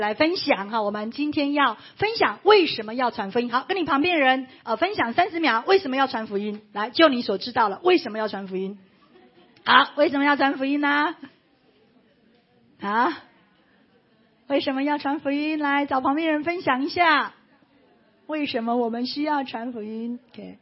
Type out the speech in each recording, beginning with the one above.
来分享哈，我们今天要分享为什么要传福音。好，跟你旁边的人分享30秒，为什么要传福音？来，就你所知道了，为什么要传福音？好，为什么要传福音呢？啊，为什么要传福音？来找旁边人分享一下，为什么我们需要传福音 ？OK，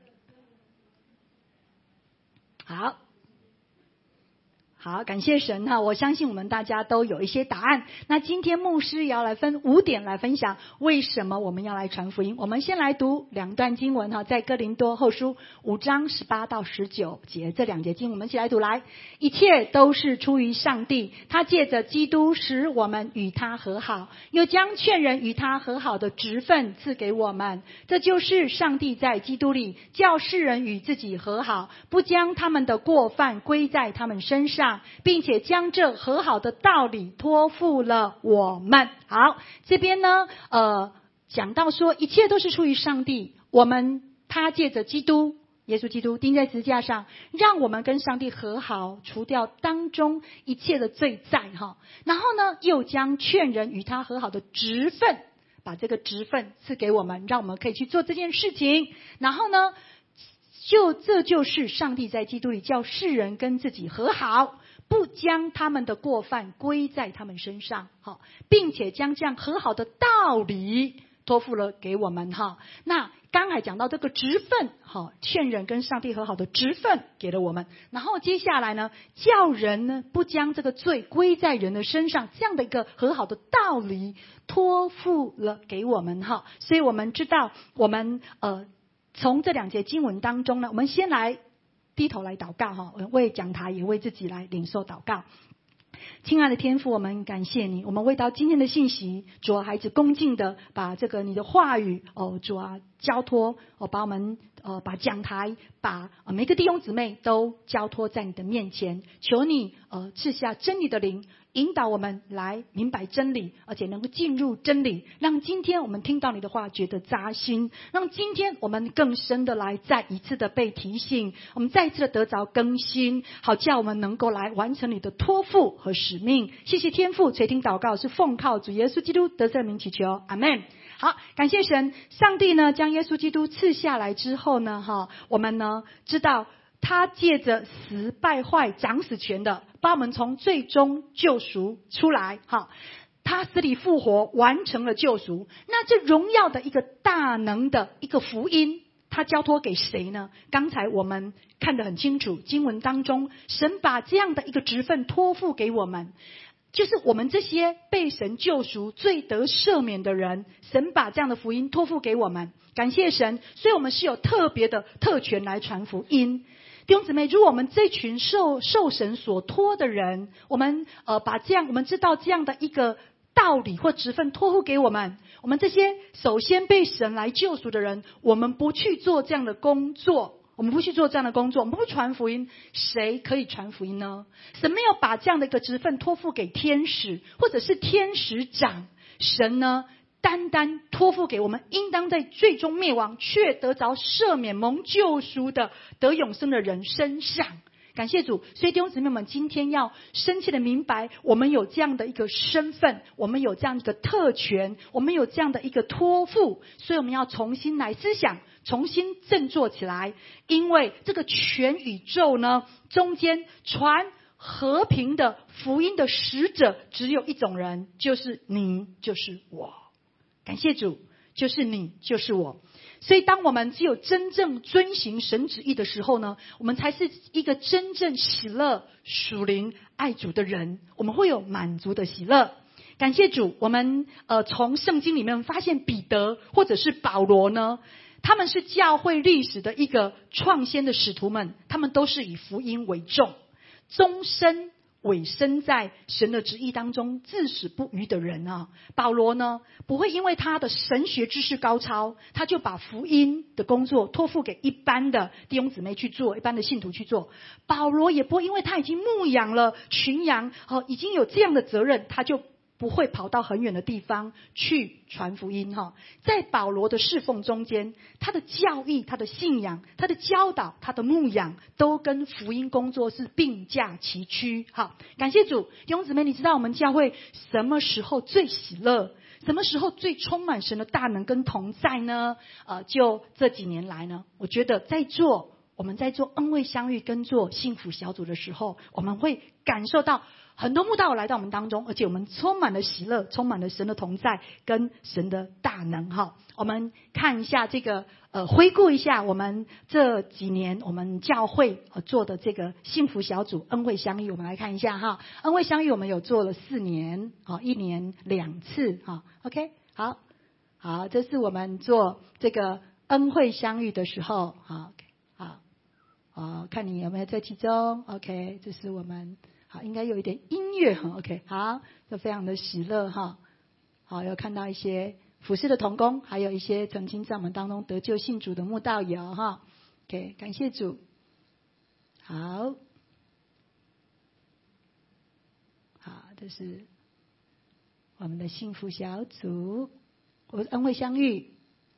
好，感谢神哈！我相信我们大家都有一些答案。那今天牧师也要来分5点来分享为什么我们要来传福音。我们先来读2段经文哈，在哥林多后书5章18到19节，这2节经文我们一起来读来。一切都是出于上帝，他借着基督使我们与他和好，又将劝人与他和好的职分赐给我们。这就是上帝在基督里叫世人与自己和好，不将他们的过犯归在他们身上，并且将这和好的道理托付了我们。好，这边呢讲到说一切都是出于上帝，他借着耶稣基督钉在十字架上，让我们跟上帝和好，除掉当中一切的罪债哈。然后呢，又将劝人与他和好的职分，把这个职分赐给我们，让我们可以去做这件事情。然后呢，这就是上帝在基督里叫世人跟自己和好，不将他们的过犯归在他们身上，好，并且将这样和好的道理托付了给我们哈。那刚才讲到这个职分，好，劝人跟上帝和好的职分给了我们。然后接下来呢，叫人呢不将这个罪归在人的身上，这样的一个和好的道理托付了给我们哈。所以我们知道，我们从这2节经文当中呢，我们先来低头来祷告哈，为讲台也为自己来领受祷告。亲爱的天父，我们感谢你，我们为到今天的信息，主啊，孩子恭敬的把这个你的话语主啊交托把我们把讲台把每个弟兄姊妹都交托在你的面前，求你赐下真理的灵，引导我们来明白真理，而且能够进入真理，让今天我们听到你的话觉得扎心，让今天我们更深的来再一次的被提醒，我们再一次的得着更新，好叫我们能够来完成你的托付和使命。谢谢天父垂听祷告，是奉靠主耶稣基督得胜名祈求，阿们。好，感谢神，上帝呢将耶稣基督赐下来之后呢我们呢知道他借着死败坏掌死权的，把我们从最终救赎出来他死里复活，完成了救赎。那这荣耀的一个大能的一个福音，他交托给谁呢？刚才我们看得很清楚，经文当中神把这样的一个职分托付给我们，就是我们这些被神救赎罪得赦免的人，神把这样的福音托付给我们，感谢神。所以我们是有特别的特权来传福音。弟兄姊妹，如果我们这群受神所托的人，我们我们知道这样的一个道理或职分托付给我们，我们这些首先被神来救赎的人，我们不去做这样的工作，我们不传福音，谁可以传福音呢？神没有把这样的一个职分托付给天使或者是天使长，神呢单单托付给我们应当在最终灭亡却得着赦免蒙救赎的得永生的人身上。感谢主，所以弟兄姊妹们今天要深切的明白，我们有这样的一个身份，我们有这样一个特权，我们有这样的一个托付，所以我们要重新来思想，重新振作起来。因为这个全宇宙呢中间传和平的福音的使者只有一种人，就是你，就是我。感谢主，就是你，就是我。所以当我们只有真正遵行神旨意的时候呢，我们才是一个真正喜乐属灵爱主的人，我们会有满足的喜乐。感谢主，我们从圣经里面发现彼得或者是保罗呢，他们是教会历史的一个创先的使徒们，他们都是以福音为重，终身委身在神的旨意当中，至死不渝的人啊。保罗呢，不会因为他的神学知识高超，他就把福音的工作托付给一般的弟兄姊妹去做，一般的信徒去做。保罗也不会因为他已经牧养了群羊，已经有这样的责任，他就不会跑到很远的地方去传福音在保罗的侍奉中间，他的教义，他的信仰，他的教导，他的牧养都跟福音工作是并驾齐驱。好，感谢主。弟兄姊妹，你知道我们教会什么时候最喜乐， 什么时候最充满神的大能跟同在呢？就这几年来呢，我觉得我们在做恩惠相遇跟做幸福小组的时候，我们会感受到很多慕道友来到我们当中，而且我们充满了喜乐，充满了神的同在跟神的大能哈。我们看一下这个回顾一下我们这几年我们教会做的这个幸福小组恩惠相遇，我们来看一下哈。恩惠相遇我们有做了4年，1年2次哈。OK， 好，这是我们做这个恩惠相遇的时候，好，看你有没有在其中。 OK， 这是我们好，应该有一点音乐哈。 OK， 好，这非常的喜乐哈。好，有看到一些服侍的同工，还有一些曾经在我们当中得救信主的慕道友哈。OK， 感谢主。好，这是我们的幸福小组，恩惠相遇。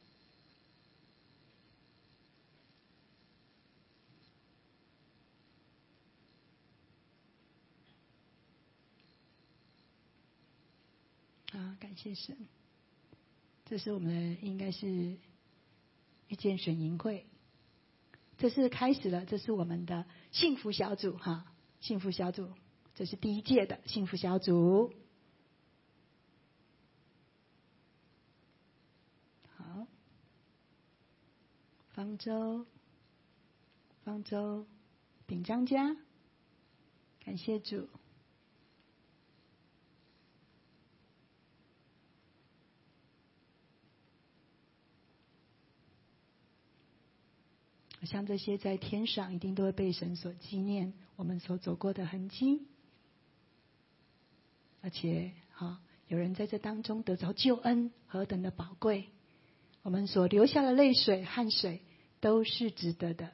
感谢神。这是我们应该是遇见神营会，这是开始了，这是我们的幸福小组哈，幸福小组，这是第1届的幸福小组。好，方舟饼张家，感谢主。像这些在天上一定都会被神所纪念，我们所走过的痕迹，而且有人在这当中得着救恩，何等的宝贵，我们所流下的泪水汗水都是值得的。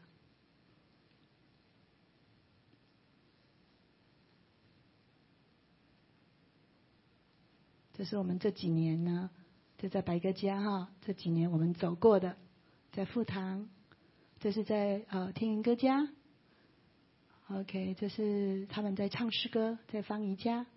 这是我们这几年呢，就在白鸽家这几年我们走过的，在富堂，这是在天云哥家。 OK， 这是他们在唱诗歌，在方怡家。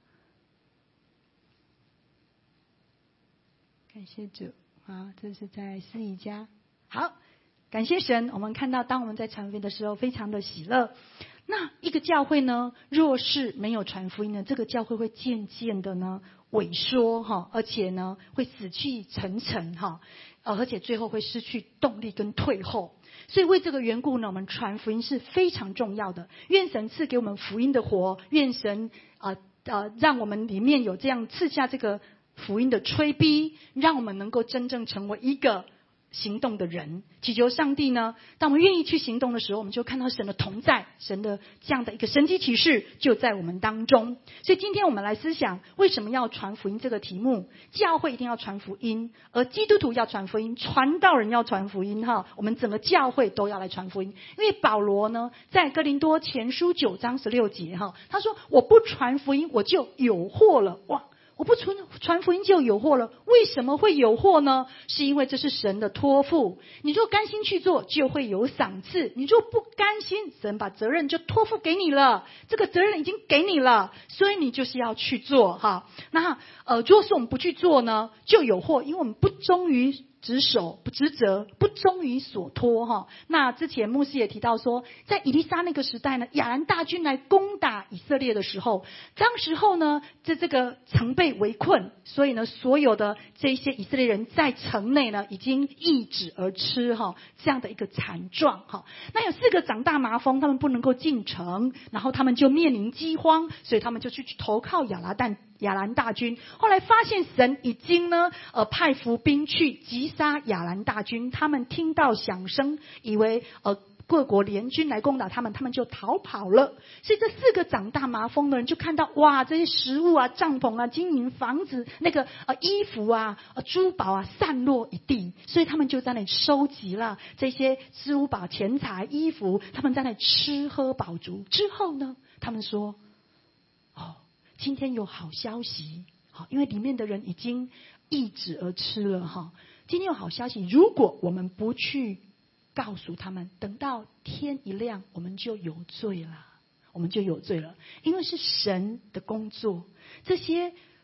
感谢主。好，这是在思怡家。好，感谢神，我们看到当我们在传福音的时候非常的喜乐。那一个教会呢，若是没有传福音呢，这个教会会渐渐的呢萎缩而且呢会死气沉沉而且最后会失去动力跟退后。所以为这个缘故呢，我们传福音是非常重要的。愿神赐给我们福音的活，愿神让我们里面有这样赐下这个福音的催逼，让我们能够真正成为一个行动的人。祈求上帝呢，当我们愿意去行动的时候，我们就看到神的同在，神的这样的一个神迹启示就在我们当中。所以今天我们来思想，为什么要传福音这个题目。教会一定要传福音，而基督徒要传福音，传道人要传福音我们整个教会都要来传福音。因为保罗呢，在哥林多前书9章16节他说，我不传福音我就有祸了。哇，我不传福音就有祸了。为什么会有祸呢？是因为这是神的托付，你若甘心去做就会有赏赐，你若不甘心，神把责任就托付给你了，这个责任已经给你了，所以你就是要去做那如果是我们不去做呢，就有祸，因为我们不忠于职守，不职责，不忠于所托那之前牧师也提到说，在以利沙那个时代呢，亚兰大军来攻打以色列的时候，当时候呢这个城被围困，所以呢所有的这些以色列人在城内呢已经易子而吃这样的一个惨状那有4个长大麻风，他们不能够进城，然后他们就面临饥荒，所以他们就去投靠亚兰大军。后来发现神已经呢派伏兵去击杀亚兰大军，他们听到响声，以为各国联军来攻打他们，他们就逃跑了。所以这4个长大麻风的人就看到，哇，这些食物帐篷金银房子，那个衣服珠宝散落一地，所以他们就在那里收集了这些珠宝钱财衣服，他们在那里吃喝饱足之后呢，他们说今天有好消息，因为里面的人已经易子而吃了今天有好消息，如果我们不去告诉他们，等到天一亮我们就有罪了，因为是神的工作。这些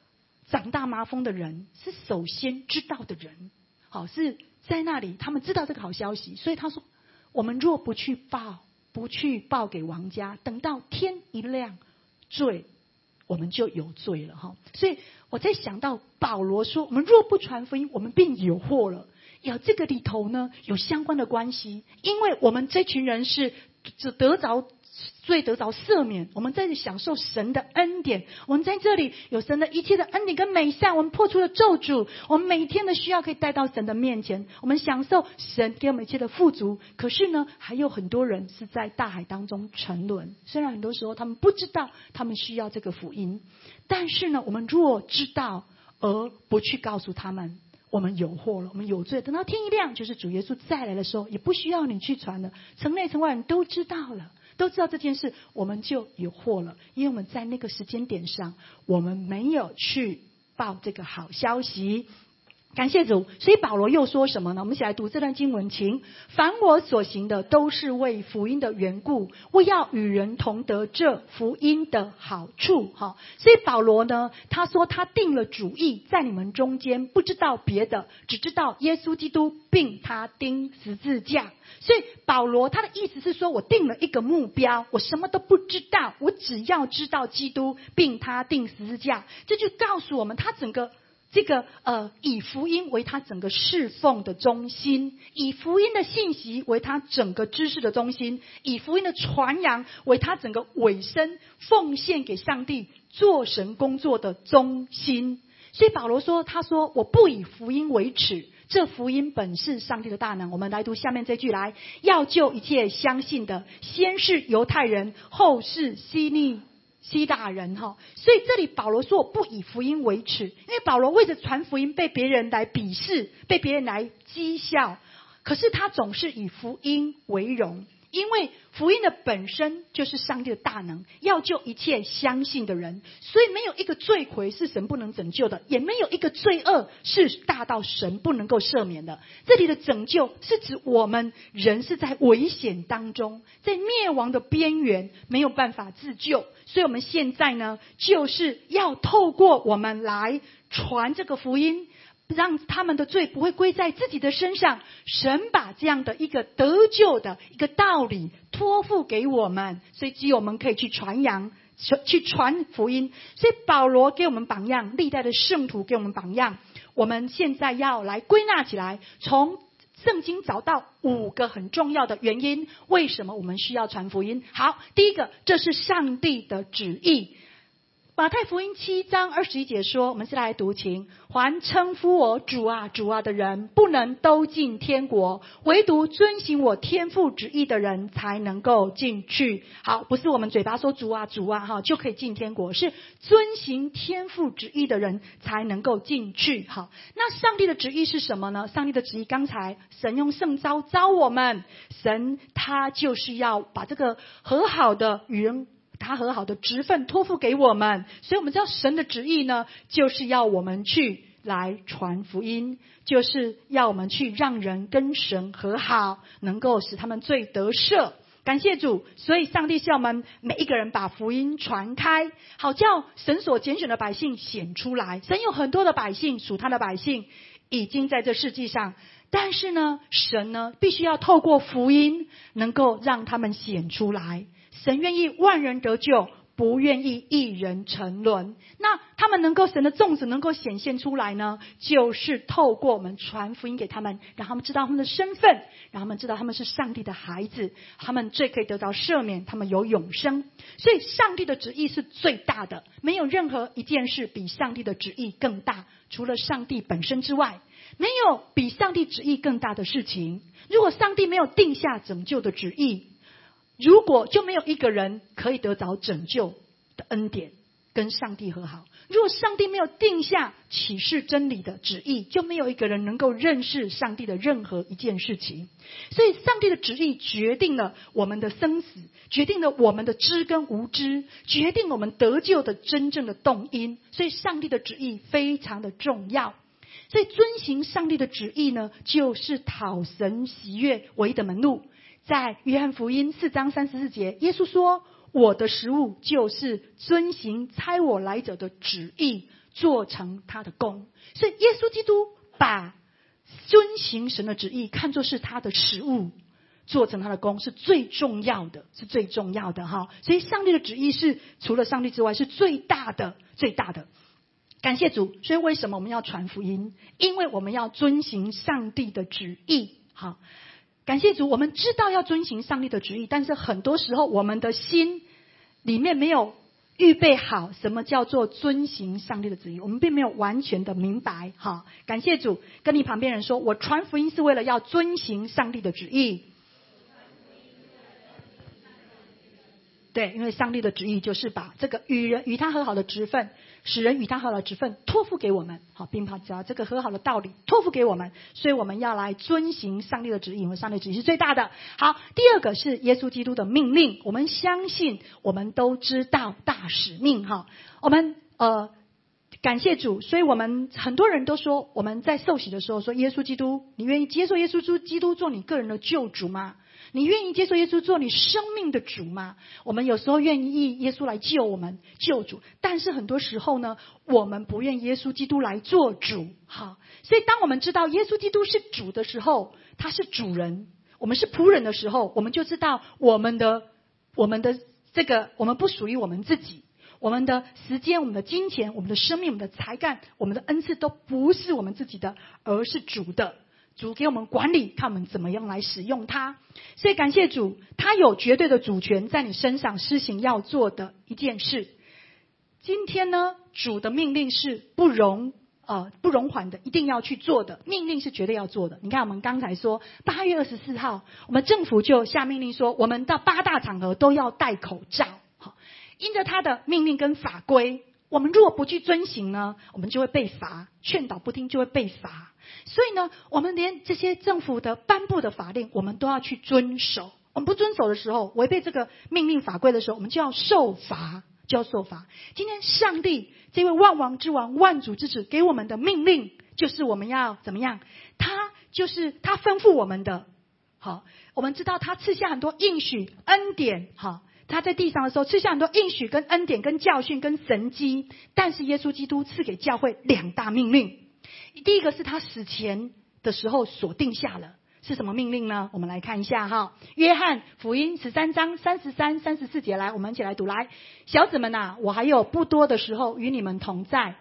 长大麻风的人是首先知道的人，好，是在那里他们知道这个好消息，所以他说我们若不去报给王家，等到天一亮，我们就有罪了。所以我在想到保罗说我们若不传福音，我们便有祸了，这个里头呢有相关的关系，因为我们这群人是得着罪，得着赦免，我们在这里享受神的恩典，我们在这里有神的一切的恩典跟美善，我们破除了咒诅，我们每天的需要可以带到神的面前，我们享受神给我们一切的富足。可是呢还有很多人是在大海当中沉沦，虽然很多时候他们不知道他们需要这个福音，但是呢我们若知道而不去告诉他们，我们有祸了，我们有罪。等到天一亮，就是主耶稣再来的时候，也不需要你去传了，城内城外人都知道了，都知道这件事，我们就有祸了。因为我们在那个时间点上，我们没有去报这个好消息。感谢主。所以保罗又说什么呢？我们一起来读这段经文，请。凡我所行的都是为福音的缘故，我要与人同得这福音的好处。所以保罗呢，他说他定了主意，在你们中间不知道别的，只知道耶稣基督并他钉十字架。所以保罗他的意思是说，我定了一个目标，我什么都不知道，我只要知道基督并他钉十字架。这就告诉我们他整个这个以福音为他整个侍奉的中心，以福音的信息为他整个知识的中心，以福音的传扬为他整个委身奉献给上帝做神工作的中心。所以保罗说，他说我不以福音为耻，这福音本是上帝的大能。我们来读下面这句来，要救一切相信的，先是犹太人，后是希腊人。所以这里保罗说我不以福音为耻，因为保罗为着传福音被别人来鄙视，被别人来讥笑，可是他总是以福音为荣，因为福音的本身就是上帝的大能，要救一切相信的人。所以没有一个罪魁是神不能拯救的，也没有一个罪恶是大到神不能够赦免的。这里的拯救是指我们人是在危险当中，在灭亡的边缘，没有办法自救。所以我们现在呢，就是要透过我们来传这个福音，让他们的罪不会归在自己的身上。神把这样的一个得救的一个道理托付给我们，所以只有我们可以去传扬，去传福音。所以保罗给我们榜样，历代的圣徒给我们榜样。我们现在要来归纳起来，从圣经找到5个很重要的原因，为什么我们需要传福音。好，第一个，这是上帝的旨意。马太福音7章21节说，我们是来读经，还称呼我主啊主啊的人，不能都进天国，唯独遵行我天父旨意的人才能够进去。好，不是我们嘴巴说主啊主啊就可以进天国，是遵行天父旨意的人才能够进去。好，那上帝的旨意是什么呢？上帝的旨意，刚才神用圣召召我们，神他就是要把这个和好的与人他和好的职分托付给我们。所以我们知道神的旨意呢，就是要我们去来传福音，就是要我们去让人跟神和好，能够使他们罪得赦。感谢主。所以上帝是要我们每一个人把福音传开，好叫神所拣选的百姓显出来。神有很多的百姓，属他的百姓已经在这世界上，但是呢，神呢必须要透过福音能够让他们显出来。神愿意万人得救，不愿意一人沉沦。那他们能够，神的种子能够显现出来呢，就是透过我们传福音给他们，让他们知道他们的身份，让他们知道他们是上帝的孩子，他们罪可以得到赦免，他们有永生。所以上帝的旨意是最大的，没有任何一件事比上帝的旨意更大，除了上帝本身之外，没有比上帝旨意更大的事情。如果上帝没有定下拯救的旨意，如果就没有一个人可以得着拯救的恩典跟上帝和好。如果上帝没有定下启示真理的旨意，就没有一个人能够认识上帝的任何一件事情。所以上帝的旨意决定了我们的生死，决定了我们的知跟无知，决定我们得救的真正的动因。所以上帝的旨意非常的重要。所以遵行上帝的旨意呢，就是讨神喜悦唯一的门路。在约翰福音4章34节，耶稣说，我的食物就是遵行差我来者的旨意， 做成他的功。所以耶稣基督把遵行神的旨意看作是他的食物，做成他的功是最重要的，是最重要的哈。所以上帝的旨意是除了上帝之外是最大的，最大的。感谢主。所以为什么我们要传福音？因为我们要遵行上帝的旨意。好，感谢主，我们知道要遵行上帝的旨意，但是很多时候我们的心里面没有预备好什么叫做遵行上帝的旨意，我们并没有完全的明白。好，感谢主。跟你旁边人说，我传福音是为了要遵行上帝的旨意。对，因为上帝的旨意就是把这个与他和好的职分，使人与他和好的职分托付给我们。好，并把这个和好的道理托付给我们，所以我们要来遵行上帝的旨意，因为上帝的旨意是最大的。好，第二个是耶稣基督的命令。我们相信我们都知道大使命。哈，我们感谢主。所以我们很多人都说，我们在受洗的时候说，耶稣基督，你愿意接受耶稣基督做你个人的救主吗？你愿意接受耶稣做你生命的主吗？我们有时候愿意耶稣来救我们，救主，但是很多时候呢，我们不愿耶稣基督来做主。好，所以当我们知道耶稣基督是主的时候，他是主人，我们是仆人的时候，我们就知道我们的这个，我们不属于我们自己，我们的时间、我们的金钱、我们的生命、我们的才干、我们的恩赐都不是我们自己的，而是主的。主给我们管理，看我们怎么样来使用它。所以感谢主，他有绝对的主权在你身上施行要做的一件事。今天呢，主的命令是不容缓的，一定要去做的，命令是绝对要做的。你看我们刚才说8月24号我们政府就下命令说，我们到8大场合都要戴口罩。好，因着他的命令跟法规，我们如果不去遵行呢，我们就会被罚，劝导不听就会被罚。所以呢，我们连这些政府的颁布的法令我们都要去遵守。我们不遵守的时候，违背这个命令法规的时候，我们就要受罚，就要受罚。今天上帝这位万王之王、万主之子给我们的命令，就是我们要怎么样？他就是他吩咐我们的。好，我们知道他赐下很多应许恩典。好，他在地上的时候赐下很多应许跟恩典跟教训跟神迹，但是耶稣基督赐给教会2大命令。第一个是他死前的时候所定下了，是什么命令呢？我们来看一下哈，约翰福音13章33、34节，来，我们一起来读。来，小子们啊，我还有不多的时候与你们同在，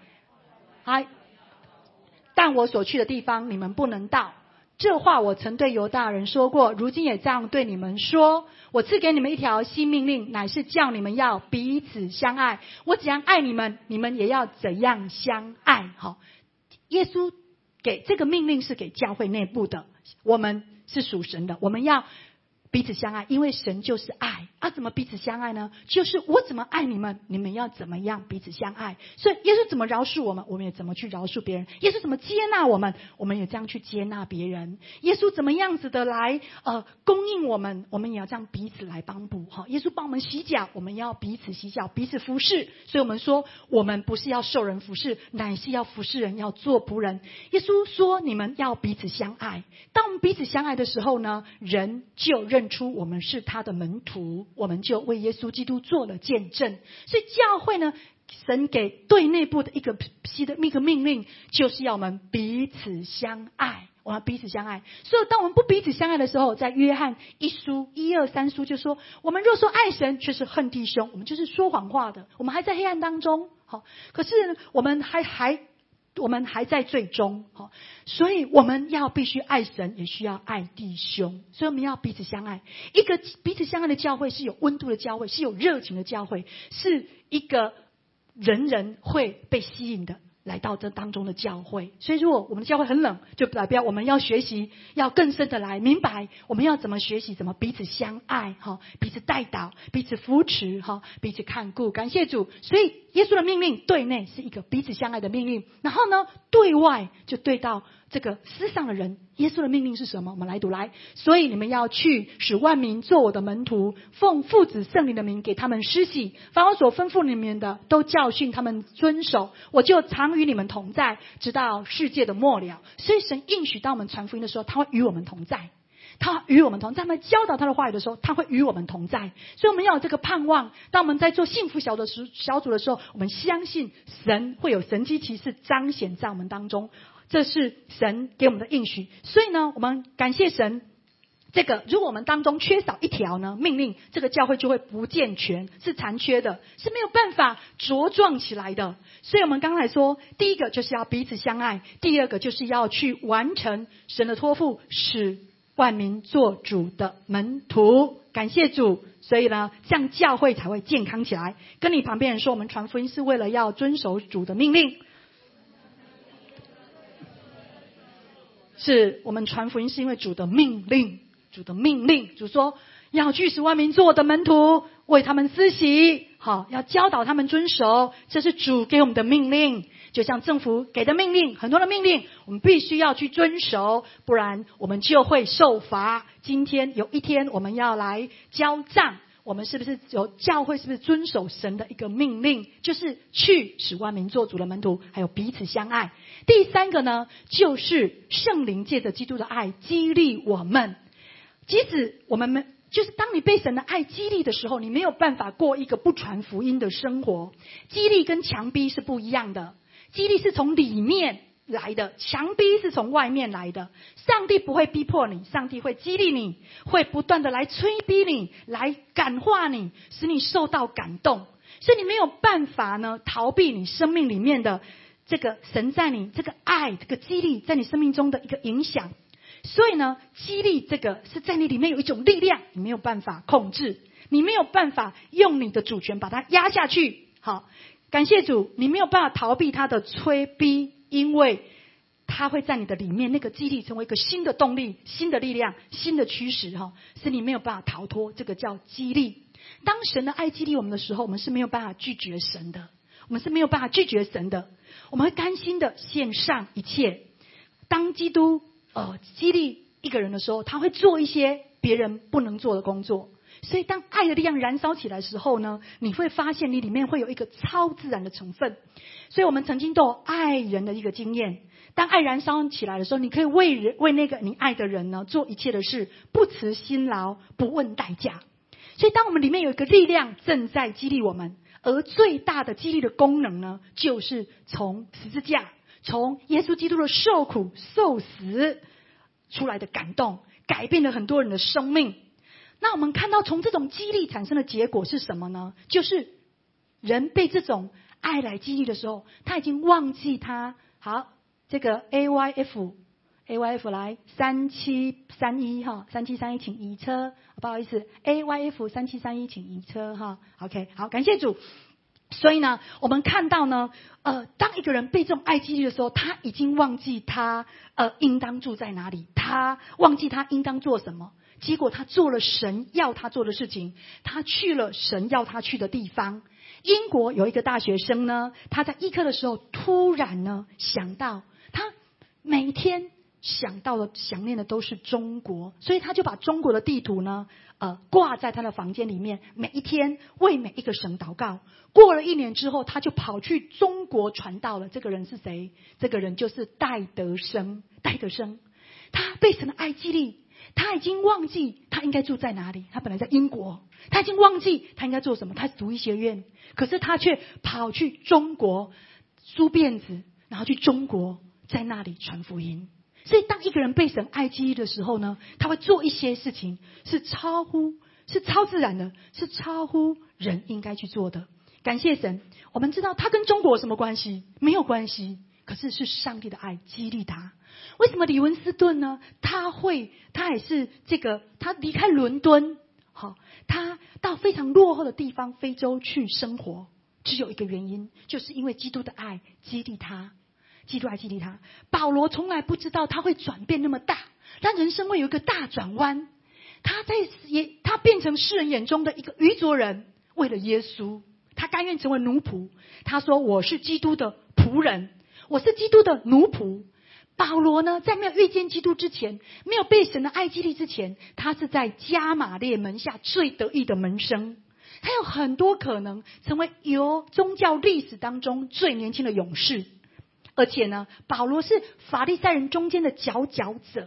但我所去的地方你们不能到。这话我曾对犹大人说过，如今也这样对你们说。我赐给你们一条新命令，乃是叫你们要彼此相爱。我怎样爱你们，你们也要怎样相爱。好，耶稣给这个命令是给教会内部的，我们是属神的，我们要彼此相爱，因为神就是爱啊。怎么彼此相爱呢？就是我怎么爱你们，你们要怎么样彼此相爱。所以耶稣怎么饶恕我们，我们也怎么去饶恕别人。耶稣怎么接纳我们，我们也这样去接纳别人。耶稣怎么样子的来供应我们，我们也要这样彼此来帮补。耶稣帮我们洗脚，我们要彼此洗脚，彼此服侍。所以我们说，我们不是要受人服侍，乃是要服侍人，要做仆人。耶稣说你们要彼此相爱。当我们彼此相爱的时候呢，人就认出我们是他的门徒，我们就为耶稣基督做了见证。所以教会呢，神给对内部的一个命令，就是要我们彼此相爱。我们彼此相爱。所以当我们不彼此相爱的时候，在约翰1书1、2、3书就说，我们若说爱神却是恨弟兄，我们就是说谎话的，我们还在黑暗当中。好，可是我们还在最终。所以我们要必须爱神，也需要爱弟兄。所以我们要彼此相爱。一个彼此相爱的教会是有温度的教会，是有热情的教会，是一个人人会被吸引的来到这当中的教会。所以如果我们的教会很冷，就代表我们要学习，要更深的来明白我们要怎么学习，怎么彼此相爱，彼此代祷，彼此扶持，彼此看顾。感谢主。所以耶稣的命令对内是一个彼此相爱的命令，然后呢，对外就对到这个世上的人。耶稣的命令是什么？我们来读。来，所以你们要去，使万民做我的门徒，奉父子圣灵的名给他们施洗，凡我所吩咐你们的，都教训他们遵守。我就常与你们同在，直到世界的末了。所以神应许当我们传福音的时候，他会与我们同在。 他与我们同在，他们教导他的话语的时候，他会与我们同在。所以我们要有这个盼望，当我们在做幸福小组的时候，我们相信神会有神迹奇事彰显在我们当中，这是神给我们的应许。所以呢，我们感谢神，这个如果我们当中缺少一条呢命令，这个教会就会不健全，是残缺的，是没有办法茁壮起来的。所以我们刚才说，第一个就是要彼此相爱，第二个就是要去完成神的托付，使万民做主的门徒。感谢主。所以呢，这样教会才会健康起来。跟你旁边人说，我们传福音是为了要遵守主的命令，是我们传福音是因为主的命令。主的命令，主说要去使万民做我的门徒，为他们施洗，好，要教导他们遵守，这是主给我们的命令。就像政府给的命令，很多的命令我们必须要去遵守，不然我们就会受罚。今天有一天我们要来交账，我们是不是有教会是不是遵守神的一个命令，就是去使万民做主的门徒，还有彼此相爱。第三个呢，就是圣灵借着基督的爱激励我们。即使我们就是当你被神的爱激励的时候，你没有办法过一个不传福音的生活。激励跟强逼是不一样的，激励是从里面来的，强逼是从外面来的。上帝不会逼迫你，上帝会激励你，会不断的来催逼你，来感化你，使你受到感动。所以你没有办法呢逃避你生命里面的这个神在你这个爱，这个激励在你生命中的一个影响。所以呢，激励这个是在你里面有一种力量，你没有办法控制，你没有办法用你的主权把它压下去。好，感谢主，你没有办法逃避他的催逼，因为他会在你的里面，那个激励成为一个新的动力、新的力量、新的驱使，使你没有办法逃脱。这个叫激励。当神的爱激励我们的时候，我们是没有办法拒绝神的，我们是没有办法拒绝神的，我们会甘心的献上一切。当基督激励一个人的时候，他会做一些别人不能做的工作。所以当爱的力量燃烧起来的时候呢，你会发现你里面会有一个超自然的成分。所以我们曾经都有爱人的一个经验，当爱燃烧起来的时候，你可以为那个你爱的人呢做一切的事，不辞辛劳，不问代价。所以当我们里面有一个力量正在激励我们，而最大的激励的功能呢，就是从十字架，从耶稣基督的受苦受死出来的感动，改变了很多人的生命。那我们看到从这种激励产生的结果是什么呢？就是人被这种爱来激励的时候，他已经忘记他。好，这个 AYF 来3731哈，3731请移车，不好意思 ，AYF 3731请移车哈。OK， 好，感谢主。所以呢，我们看到呢，当一个人被这种爱激励的时候，他已经忘记他应当住在哪里，他忘记他应当做什么，结果他做了神要他做的事情，他去了神要他去的地方。英国有一个大学生呢，他在医科的时候突然呢想到，他每天想念的都是中国，所以他就把中国的地图呢挂在他的房间里面，每一天为每一个省祷告。过了1年之后，他就跑去中国传道了。这个人是谁？这个人就是戴德生。他被神的爱激励，他已经忘记他应该住在哪里。他本来在英国，他已经忘记他应该做什么。他读医学院，可是他却跑去中国梳辫子，然后去中国在那里传福音。所以当一个人被神爱激励的时候呢，他会做一些事情是超自然的，是超乎人应该去做的。感谢神，我们知道他跟中国有什么关系？没有关系，可是是上帝的爱激励他。为什么李文斯顿呢？他也是他离开伦敦，他到非常落后的地方非洲去生活，只有一个原因，就是因为基督的爱激励他。基督爱激励他。保罗从来不知道他会转变那么大，他人生会有一个大转弯。他变成世人眼中的一个愚拙人，为了耶稣，他甘愿成为奴仆。他说：“我是基督的仆人，我是基督的奴仆。”保罗呢，在没有遇见基督之前，没有被神的爱激励之前，他是在加玛列门下最得意的门生。他有很多可能成为宗教历史当中最年轻的勇士。而且呢，保罗是法利赛人中间的佼佼者。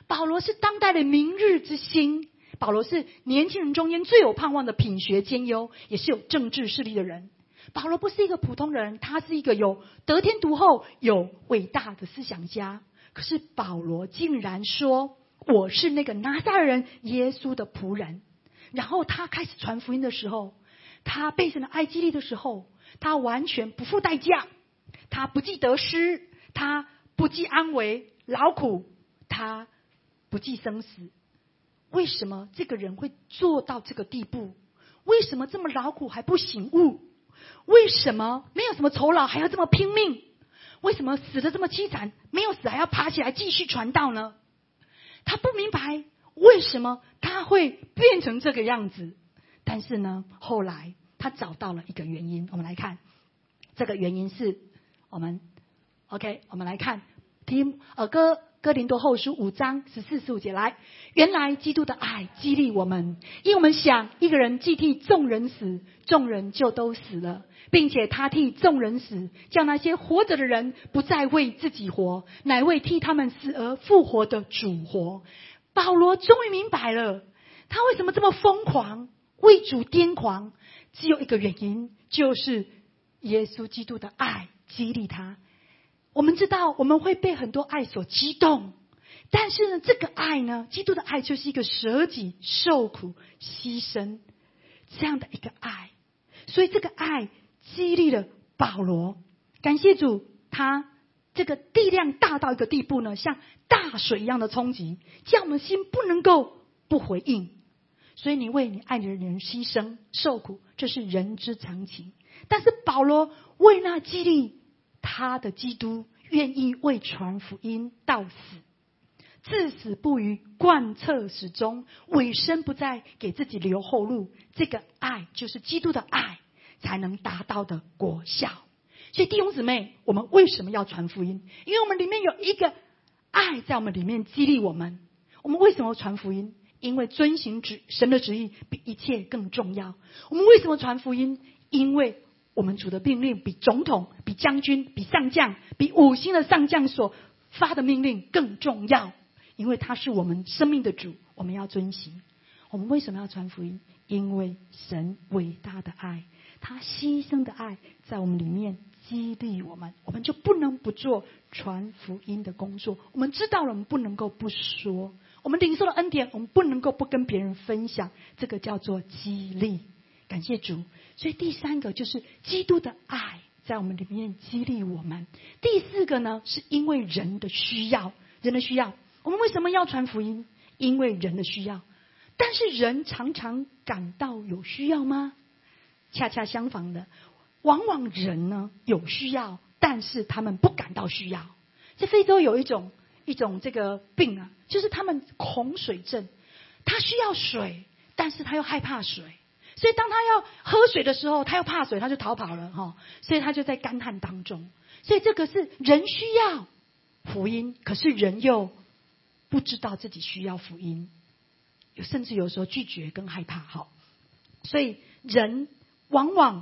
保罗是当代的明日之星，保罗是年轻人中间最有盼望的品学兼优，也是有政治势力的人。保罗不是一个普通人，他是一个有得天独厚、有伟大的思想家。可是保罗竟然说，我是那个拿撒勒人耶稣的仆人。然后他开始传福音的时候，他被神的爱激励的时候，他完全不付代价，他不计得失，他不计安危劳苦，他不计生死。为什么这个人会做到这个地步？为什么这么劳苦还不醒悟？为什么没有什么酬劳还要这么拼命？为什么死得这么凄惨，没有死还要爬起来继续传道呢？他不明白为什么他会变成这个样子。但是呢，后来他找到了一个原因。我们来看这个原因是我们来看哥林多后书5章14、15节。来，原来基督的爱激励我们，因我们想一个人既替众人死，众人就都死了，并且他替众人死，叫那些活着的人不再为自己活，乃为替他们死而复活的主活。保罗终于明白了，他为什么这么疯狂，为主癫狂，只有一个原因，就是耶稣基督的爱激励他。我们知道我们会被很多爱所激动，但是呢，这个爱呢，基督的爱就是一个舍己受苦牺牲这样的一个爱。所以这个爱激励了保罗。感谢主，他这个力量大到一个地步呢，像大水一样的冲击，叫我们心不能够不回应。所以你为你爱你的人牺牲受苦，这是人之常情。但是保罗为那激励他的基督，愿意为传福音到死，至死不渝，贯彻始终，尾声不再给自己留后路。这个爱就是基督的爱才能达到的果效。所以弟兄姊妹，我们为什么要传福音？因为我们里面有一个爱在我们里面激励我们。我们为什么传福音？因为遵行神的旨意比一切更重要。我们为什么传福音？因为我们主的命令比总统、比将军、比上将、比5星的上将所发的命令更重要。因为他是我们生命的主，我们要遵行。我们为什么要传福音？因为神伟大的爱，他牺牲的爱在我们里面激励我们，我们就不能不做传福音的工作。我们知道了，我们不能够不说。我们领受了恩典，我们不能够不跟别人分享，这个叫做激励。感谢主。所以第3个就是基督的爱在我们里面激励我们。第4个呢，是因为人的需要。人的需要，我们为什么要传福音？因为人的需要。但是人常常感到有需要吗？恰恰相反的，往往人呢有需要，但是他们不感到需要。在非洲有一种这个病啊，就是他们恐水症。他需要水，但是他又害怕水，所以当他要喝水的时候，他又怕水，他就逃跑了所以他就在干旱当中。所以这个是人需要福音，可是人又不知道自己需要福音，甚至有时候拒绝跟害怕。所以人往往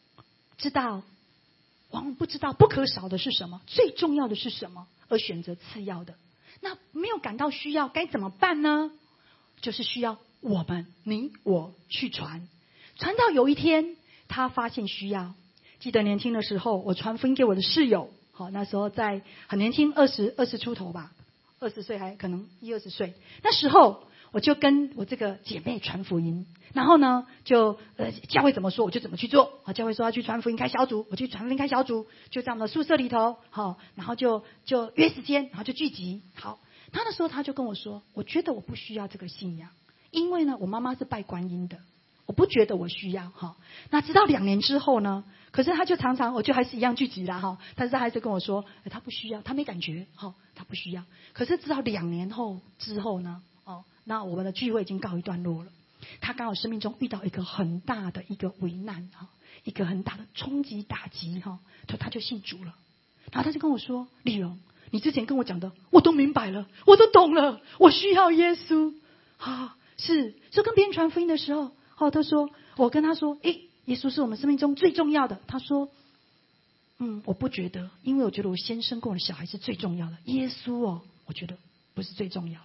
不知道不可少的是什么，最重要的是什么，而选择次要的。那没有感到需要该怎么办呢？就是需要你我去传到有一天他发现需要。记得年轻的时候，我传福音给我的室友，那时候在很年轻，20出头吧，20岁还可能20岁。那时候我就跟我这个姐妹传福音，然后呢就教会怎么说我就怎么去做。教会说要去传福音开小组，我去传福音开小组，就在我们的宿舍里头，然后就约时间，然后就聚集。他那时候他就跟我说，我觉得我不需要这个信仰，因为呢我妈妈是拜观音的，我不觉得我需要。那直到2年之后呢，可是他就常常我就还是一样聚集啦但是他还是跟我说他不需要，他没感觉他不需要。可是直到2年之后呢那我们的聚会已经告一段落了。他刚好生命中遇到一个很大的一个危难一个很大的冲击打击他就信主了。然后他就跟我说，丽蓉，你之前跟我讲的我都明白了，我都懂了，我需要耶稣是。就跟别人传福音的时候他说，我跟他说耶稣是我们生命中最重要的。他说我不觉得，因为我觉得我先生跟我的小孩是最重要的，耶稣我觉得不是最重要的。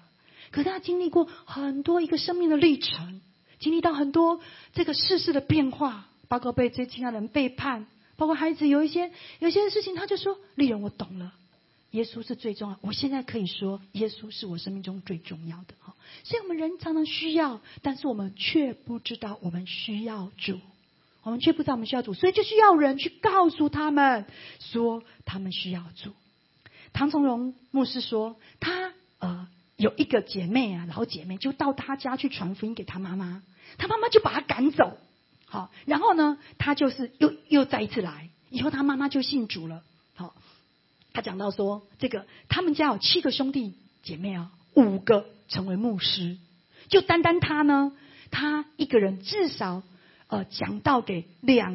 可是他经历过很多一个生命的历程，经历到很多这个世事的变化，包括被最亲爱的人背叛，包括孩子有一些事情，他就说丽人我懂了，耶稣是最重要，我现在可以说耶稣是我生命中最重要的。所以我们人常常需要，但是我们却不知道我们需要主，我们却不知道我们需要主，所以就需要人去告诉他们说他们需要主。唐从容牧师说，他有一个姐妹啊，老姐妹就到他家去传福音给他妈妈，他妈妈就把他赶走。好，然后呢，他就是又再一次来，以后他妈妈就信主了。好，他讲到说，这个他们家有7个兄弟姐妹啊，5个成为牧师，就单单他呢，他一个人至少讲道给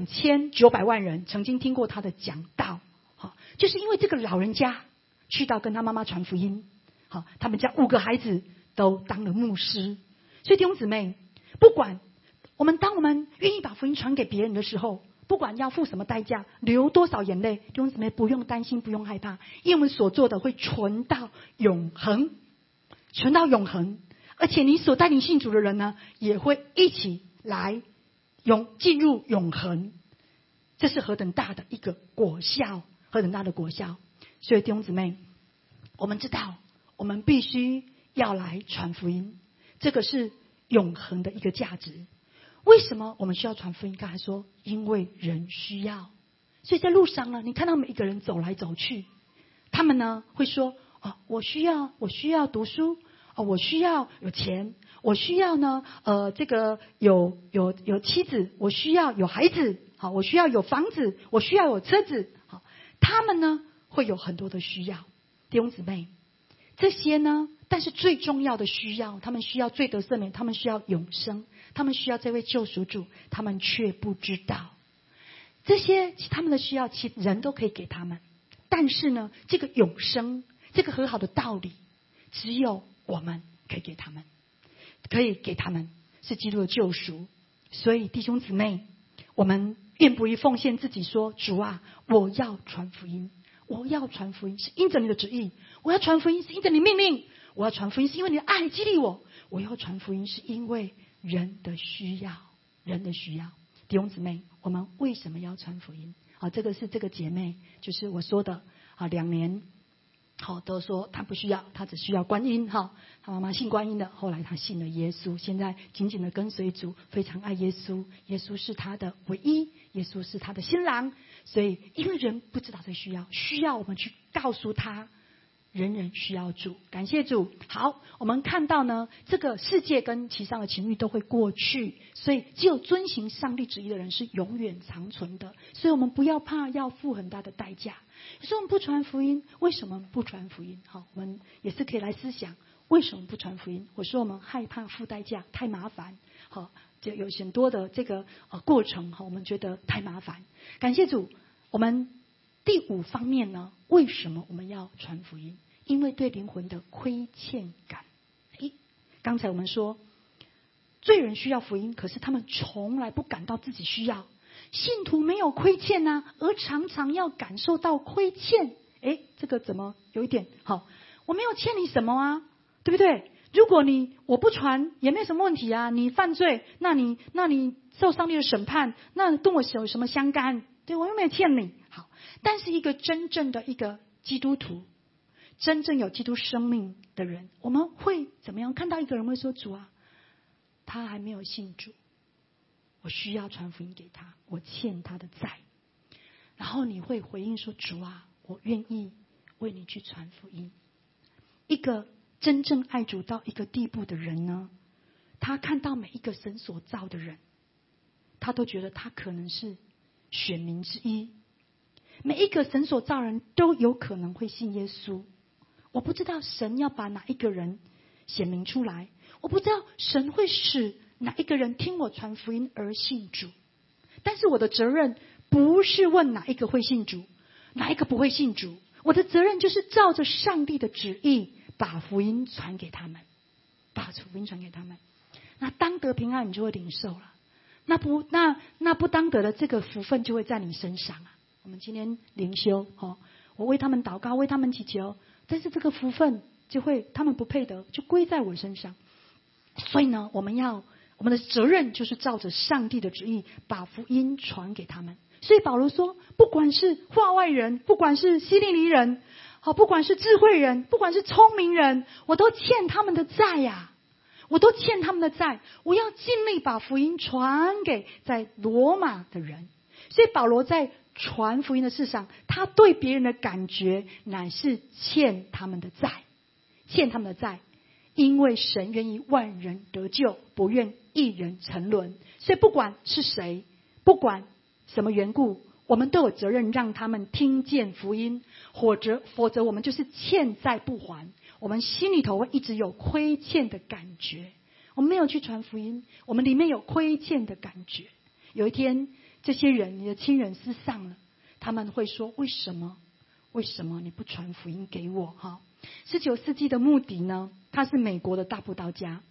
2900万人曾经听过他的讲道。好，就是因为这个老人家去到跟他妈妈传福音，好，他们家5个孩子都当了牧师。所以弟兄姊妹，不管当我们愿意把福音传给别人的时候，不管要付什么代价，流多少眼泪，弟兄姊妹不用担心，不用害怕，因为我们所做的会存到永恒，存到永恒。而且你所带领信主的人呢，也会一起来进入永恒。这是何等大的一个果效，何等大的果效。所以弟兄姊妹，我们知道我们必须要来传福音，这个是永恒的一个价值。为什么我们需要传福音？刚才说因为人需要。所以在路上呢，你看到每一个人走来走去，他们呢会说我需要读书，我需要有钱，我需要呢这个有妻子，我需要有孩子，好，我需要有房子，我需要有车子。好，他们呢会有很多的需要。弟兄姊妹，这些呢，但是最重要的需要，他们需要罪得赦免，他们需要永生，他们需要这位救赎主，他们却不知道。这些他们的需要其实人都可以给他们，但是呢，这个永生，这个和好的道理，只有我们可以给他们，可以给他们，是基督的救赎。所以弟兄姊妹，我们愿不愿意奉献自己说，主啊，我要传福音，我要传福音是因着你的旨意，我要传福音是因着你命令，我要传福音是因为你的爱激励我，我要传福音是因为人的需要，人的需要。弟兄姊妹，我们为什么要传福音？这个是这个姐妹，就是我说的2年，都说她不需要，她只需要观音。她妈妈信观音的，后来她信了耶稣，现在紧紧的跟随主，非常爱耶稣，耶稣是她的唯一，耶稣是她的新郎。所以因为人不知道这需要我们去告诉他，人人需要主。感谢主。好，我们看到呢，这个世界跟其上的情欲都会过去，所以只有遵行上帝旨意的人是永远长存的。所以我们不要怕要付很大的代价。有时候我们不传福音，为什么不传福音？好，我们也是可以来思想为什么不传福音。我说我们害怕付代价，太麻烦。好，就有很多的这个过程，我们觉得太麻烦。感谢主。我们第5方面呢，为什么我们要传福音？因为对灵魂的亏欠感。刚才我们说罪人需要福音，可是他们从来不感到自己需要。信徒没有亏欠啊，而常常要感受到亏欠。这个怎么有一点好？我没有欠你什么啊，对不对？如果我不传也没什么问题啊，你犯罪，那你受上帝的审判，那跟我有什么相干？对，我又没有欠你。好，但是一个真正的一个基督徒，真正有基督生命的人，我们会怎么样？看到一个人会说，主啊，他还没有信主，我需要传福音给他，我欠他的债。然后你会回应说，主啊，我愿意为你去传福音。一个真正爱主到一个地步的人呢，他看到每一个神所造的人，他都觉得他可能是选民之一。每一个神所造人都有可能会信耶稣。我不知道神要把哪一个人显明出来，我不知道神会使哪一个人听我传福音而信主。但是我的责任不是问哪一个会信主，哪一个不会信主。我的责任就是照着上帝的旨意把福音传给他们，把福音传给他们。那当得平安，你就会领受了。那不当得的这个福分就会在你身上啊。我们今天灵修，我为他们祷告，为他们祈求，但是这个福分他们不配得，就归在我身上。所以呢，我们的责任就是照着上帝的旨意，把福音传给他们。所以保罗说，不管是化外人，不管是希利尼人，不管是智慧人，不管是聪明人，我都欠他们的债呀，我都欠他们的债。我要尽力把福音传给在罗马的人。所以保罗在传福音的事上，他对别人的感觉乃是欠他们的债，欠他们的债。因为神愿意万人得救，不愿一人沉沦。所以不管是谁，不管什么缘故，我们都有责任让他们听见福音，否则我们就是欠债不还，我们心里头会一直有亏欠的感觉。我们没有去传福音，我们里面有亏欠的感觉。有一天这些人，你的亲人失丧了，他们会说，为什么你不传福音给我？19世纪的穆迪呢，他是美国的大布道家。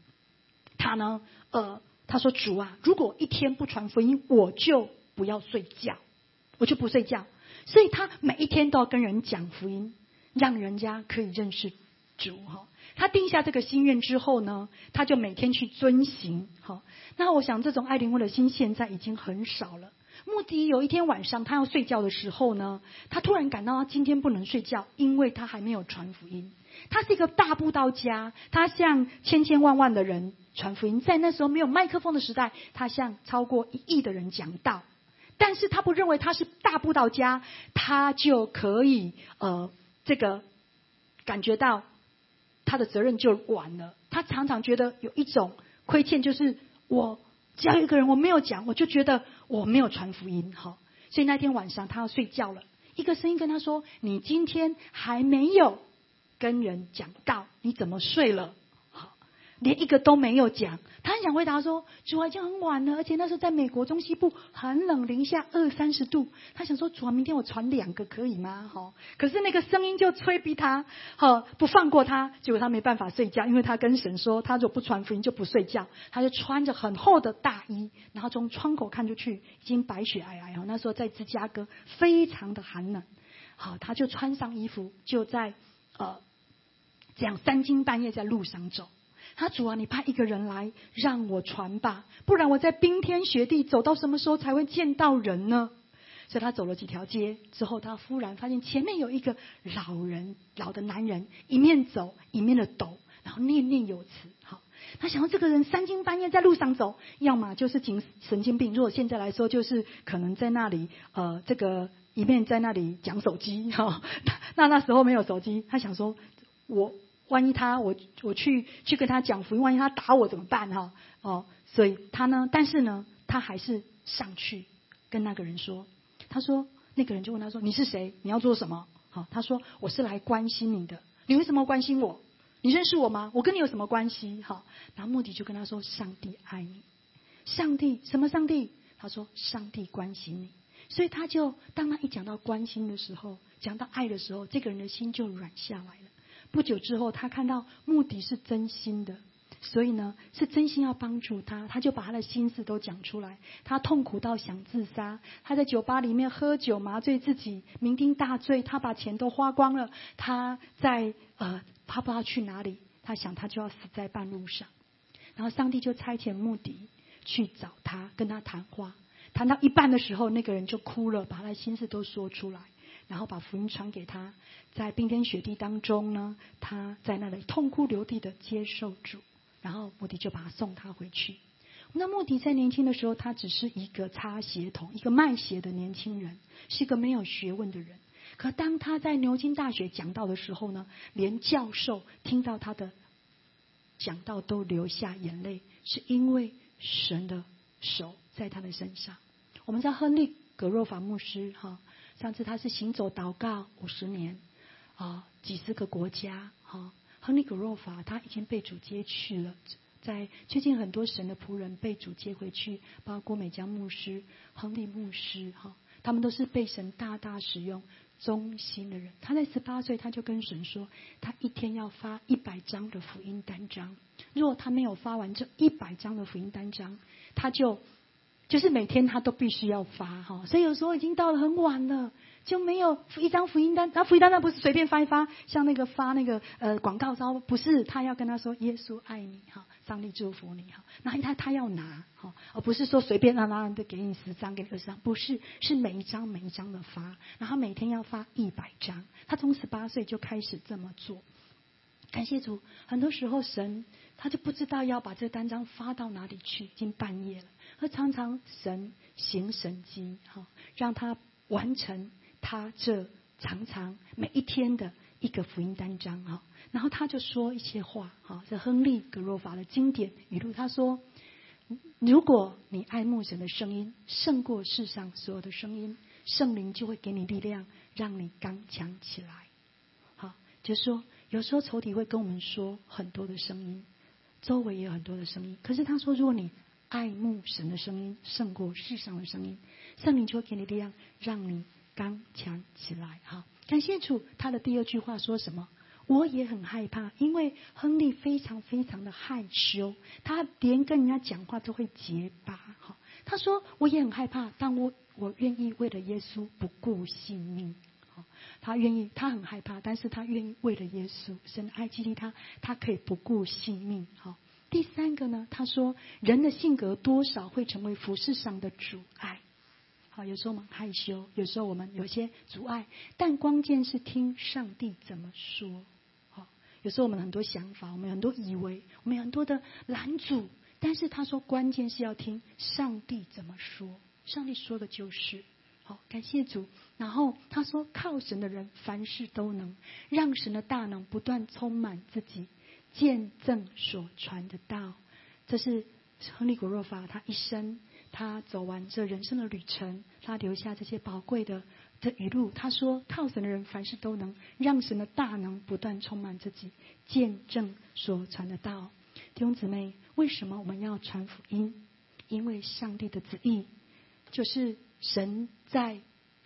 他说，主啊，如果一天不传福音，我就不要睡觉，我就不睡觉。所以他每一天都要跟人讲福音，让人家可以认识主。他定下这个心愿之后呢，他就每天去遵行。那我想这种爱灵魂的心现在已经很少了。穆迪有一天晚上他要睡觉的时候呢，他突然感到他今天不能睡觉，因为他还没有传福音。他是一个大布道家，他向千千万万的人传福音。在那时候没有麦克风的时代，他向超过1亿的人讲道。但是他不认为他是大布道家，他就可以感觉到他的责任就完了。他常常觉得有一种亏欠，就是我只要有一个人我没有讲，我就觉得我没有传福音。所以那天晚上他要睡觉了，一个声音跟他说，你今天还没有跟人讲道，你怎么睡了？连一个都没有讲。他很想回答说，主啊，已经很晚了，而且那时候在美国中西部很冷，零下20-30度。他想说，主啊，明天我传2个可以吗？可是那个声音就催逼他，不放过他。结果他没办法睡觉，因为他跟神说，他如果不传福音就不睡觉。他就穿着很厚的大衣，然后从窗口看出去，已经白雪皑皑。那时候在芝加哥非常的寒冷。他就穿上衣服，就在这样3更半夜在路上走。他主啊，你派一个人来让我传吧，不然我在冰天雪地走到什么时候才会见到人呢？所以他走了几条街之后，他忽然发现前面有一个老的男人，一面走一面的抖，然后念念有词。他想到这个人3更半夜在路上走，要么就是神经病，如果现在来说就是可能在那里一面在那里讲手机。那时候没有手机，他想说，万一我去跟他讲福音，万一他打我怎么办？所以但是呢，他还是上去跟那个人说。他说，那个人就问他说，你是谁？你要做什么？他说，我是来关心你的。你为什么关心我？你认识我吗？我跟你有什么关系？然后穆迪就跟他说，上帝爱你。上帝什么上帝？他说，上帝关心你。所以当他一讲到关心的时候，讲到爱的时候，这个人的心就软下来了。不久之后，他看到穆迪是真心的，所以呢是真心要帮助他，他就把他的心事都讲出来。他痛苦到想自杀，他在酒吧里面喝酒麻醉自己，酩酊大醉，他把钱都花光了。他不知道去哪里，他想他就要死在半路上。然后上帝就差遣穆迪去找他，跟他谈话。谈到一半的时候，那个人就哭了，把他的心事都说出来，然后把福音传给他。在冰天雪地当中呢，他在那里痛哭流涕的接受主，然后穆迪就把他送他回去。那穆迪在年轻的时候，他只是一个擦鞋童，一个卖鞋的年轻人，是一个没有学问的人。可当他在牛津大学讲道的时候呢，连教授听到他的讲道都流下眼泪，是因为神的手在他的身上。我们知道亨利·葛若法牧师上次他是行走祷告50年几十个国家亨利·葛若法他已经被主接去了。在最近很多神的仆人被主接回去，包括美江牧师、亨利牧师他们都是被神大大使用忠心的人。他在18岁他就跟神说，他一天要发100张的福音单张，如果他没有发完这100张的福音单张，他就就是每天他都必须要发哈，所以有时候已经到了很晚了，就没有一张福音单。然后福音单那不是随便发一发，像那个发那个广告招，不是，他要跟他说耶稣爱你哈，上帝祝福你哈，然后他要拿哈，而不是说随便让他给你10张给你20张，不是，是每一张的发，然后每天要发100张。他从18岁就开始这么做。感谢主，很多时候神他就不知道要把这单张发到哪里去，已经半夜了。而常常神行神迹，让他完成他这常常每一天的一个福音单张。然后他就说一些话，这亨利·格罗法的经典语录，他说：如果你爱慕神的声音胜过世上所有的声音，圣灵就会给你力量，让你刚强起来。就是说有时候仇敌会跟我们说很多的声音，周围也有很多的声音，可是他说如果你爱慕神的声音胜过世上的声音，圣灵就会给你力量，让你刚强起来。感谢主，他的第2句话说什么？我也很害怕，因为亨利非常非常的害羞，他连跟人家讲话都会结巴。他说我也很害怕，但我愿意为了耶稣不顾性命。他愿意，他很害怕，但是他愿意为了耶稣，神爱激励他，他可以不顾性命。第3个呢，他说人的性格多少会成为服事上的阻碍。有时候我们害羞，有时候我们有些阻碍，但关键是听上帝怎么说。有时候我们很多想法，我们很多以为，我们很多的拦阻，但是他说关键是要听上帝怎么说，上帝说的就是。感谢主。然后他说靠神的人凡事都能，让神的大能不断充满自己，见证所传的道。这是亨利·古若法他一生，他走完这人生的旅程，他留下这些宝贵的语录。他说靠神的人凡事都能，让神的大能不断充满自己，见证所传的道。弟兄姊妹，为什么我们要传福音？因为上帝的旨意就是神在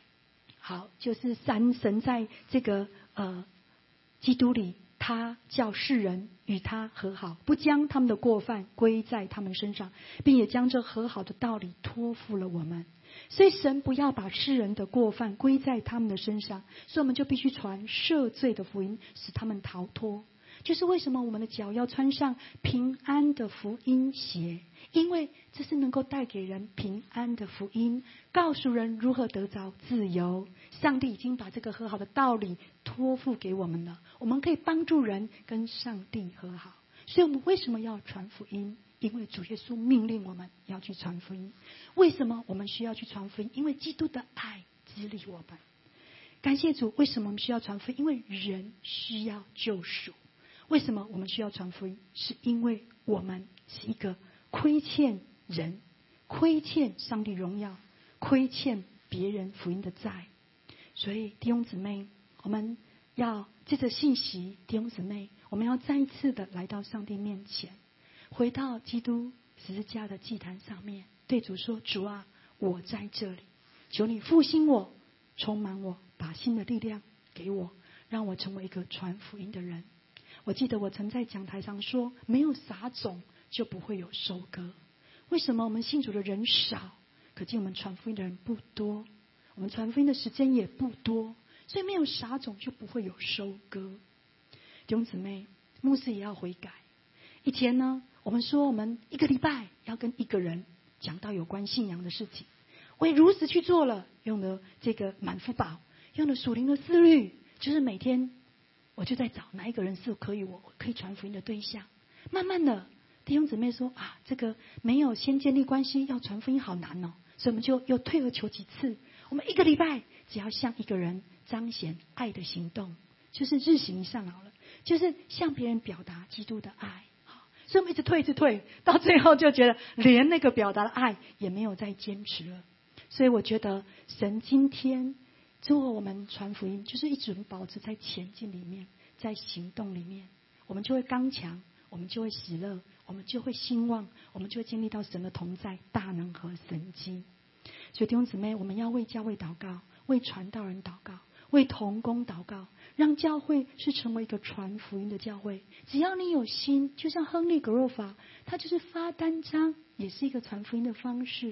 神在这个基督里，他叫世人与他和好，不将他们的过犯归在他们身上，并且将这和好的道理托付了我们。所以神不要把世人的过犯归在他们的身上，所以我们就必须传赦罪的福音，使他们逃脱。就是为什么我们的脚要穿上平安的福音鞋，因为这是能够带给人平安的福音，告诉人如何得着自由。上帝已经把这个和好的道理托付给我们了，我们可以帮助人跟上帝和好。所以我们为什么要传福音？因为主耶稣命令我们要去传福音。为什么我们需要去传福音？因为基督的爱激励我们。感谢主。为什么我们需要传福音？因为人需要救赎。为什么我们需要传福音？是因为我们是一个亏欠人、亏欠上帝荣耀、亏欠别人福音的债。所以弟兄姊妹，我们要借着信息，弟兄姊妹，我们要再一次的来到上帝面前，回到基督十字架的祭坛上面，对主说：主啊，我在这里，求你复兴我，充满我，把新的力量给我，让我成为一个传福音的人。我记得我曾在讲台上说，没有撒种就不会有收割。为什么我们信主的人少，可见我们传福音的人不多，我们传福音的时间也不多，所以没有撒种就不会有收割。弟兄姊妹，牧师也要悔改。以前呢，我们说我们1个礼拜要跟一个人讲到有关信仰的事情，我也如实去做了，用了这个满福宝，用了属灵的思虑，就是每天我就在找哪一个人是我可以传福音的对象。慢慢的，弟兄姊妹说这个没有先建立关系，要传福音好难哦，所以我们就又退而求其次。我们1个礼拜只要向一个人彰显爱的行动，就是日行一善好了，就是向别人表达基督的爱。所以我们一直退，到最后就觉得连那个表达的爱也没有再坚持了。所以我觉得神今天如果我们传福音，就是一直保持在前进里面，在行动里面，我们就会刚强，我们就会喜乐，我们就会兴旺，我们就会经历到神的同在、大能和神迹。所以弟兄姊妹，我们要为教会祷告，为传道人祷告，为同工祷告，让教会是成为一个传福音的教会。只要你有心，就像亨利·格罗法，他就是发单张，也是一个传福音的方式。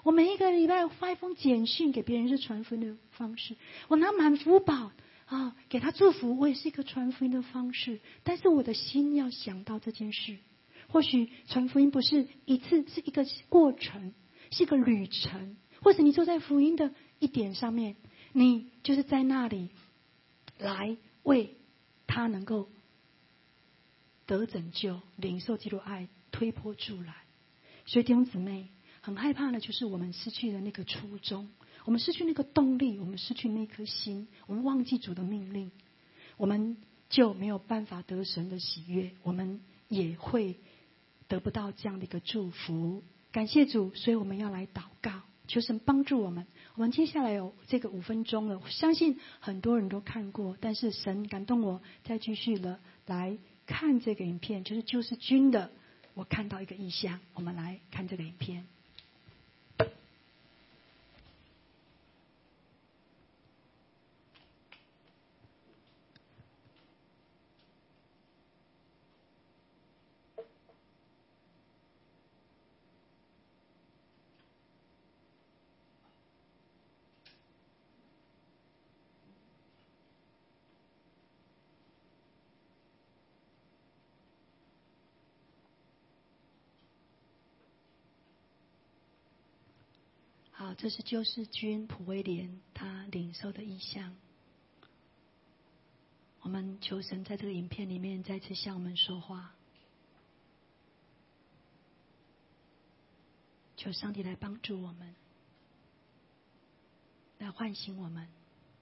我每一个礼拜发一封简讯给别人是传福音的方式，我拿满福宝给他祝福，我也是一个传福音的方式。但是我的心要想到这件事，或许传福音不是一次，是一个过程，是一个旅程。或者你坐在福音的一点上面，你就是在那里来为他能够得拯救，领受基督爱，推波助澜。所以弟兄姊妹，很害怕的就是我们失去了那个初衷，我们失去那个动力，我们失去那颗心，我们忘记主的命令，我们就没有办法得神的喜悦，我们也会得不到这样的一个祝福。感谢主，所以我们要来祷告，求神帮助我们。我们接下来有这个5分钟了，我相信很多人都看过，但是神感动我再继续的来看这个影片，就是救世军的，我看到一个异象，我们来看这个影片。好，这是救世军普威廉他领受的异象。我们求神在这个影片里面再次向我们说话，求上帝来帮助我们，来唤醒我们。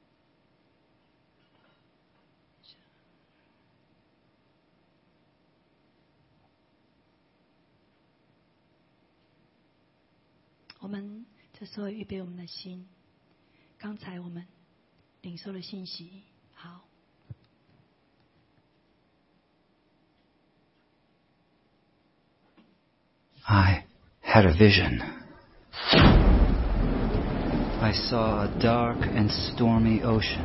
我们这时候预备我们的心，刚才我们领受了信息。好， I had a vision. I saw a dark and stormy ocean.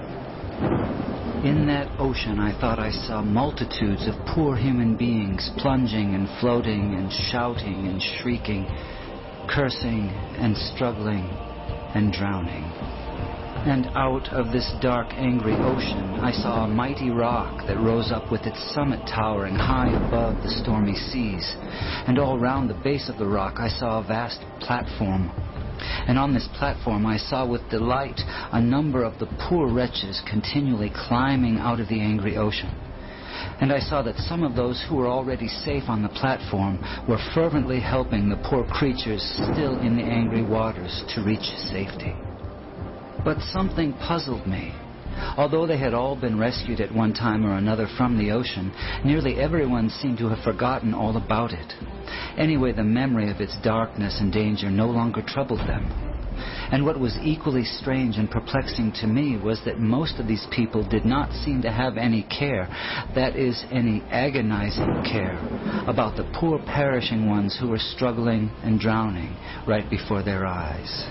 In that ocean, I thought I saw multitudes of poor human beings plunging and floating and shouting and shrieking, cursing and struggling and drowning. And out of this dark, angry ocean, I saw a mighty rock that rose up with its summit towering high above the stormy seas. And all round the base of the rock, I saw a vast platform. And on this platform, I saw with delight a number of the poor wretches continually climbing out of the angry ocean. And I saw that some of those who were already safe on the platform were fervently helping the poor creatures still in the angry waters to reach safety. But something puzzled me. Although they had all been rescued at one time or another from the ocean, nearly everyone seemed to have forgotten all about it. Anyway, the memory of its darkness and danger no longer troubled them. And what was equally strange and perplexing to me was that most of these people did not seem to have any care, that is, any agonizing care, about the poor perishing ones who were struggling and drowning right before their eyes.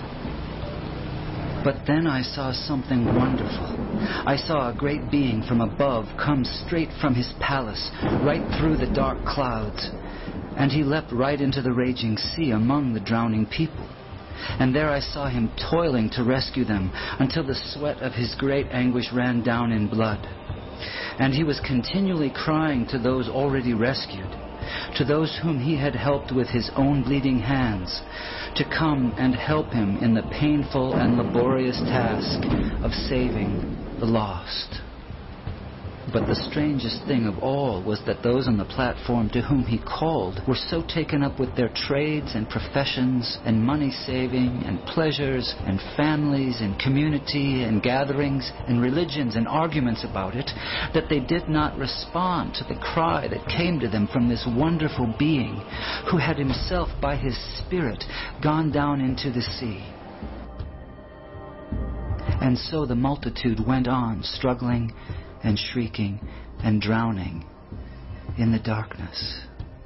But then I saw something wonderful. I saw a great being from above come straight from his palace, right through the dark clouds. And he leapt right into the raging sea among the drowning people. And there I saw him toiling to rescue them until the sweat of his great anguish ran down in blood. And he was continually crying to those already rescued, to those whom he had helped with his own bleeding hands, to come and help him in the painful and laborious task of saving the lost. But the strangest thing of all was that those on the platform to whom he called were so taken up with their trades and professions and money saving and pleasures and families and community and gatherings and religions and arguments about it that they did not respond to the cry that came to them from this wonderful being who had himself by his Spirit gone down into the sea. And so the multitude went on struggling and shrieking and drowning in the darkness.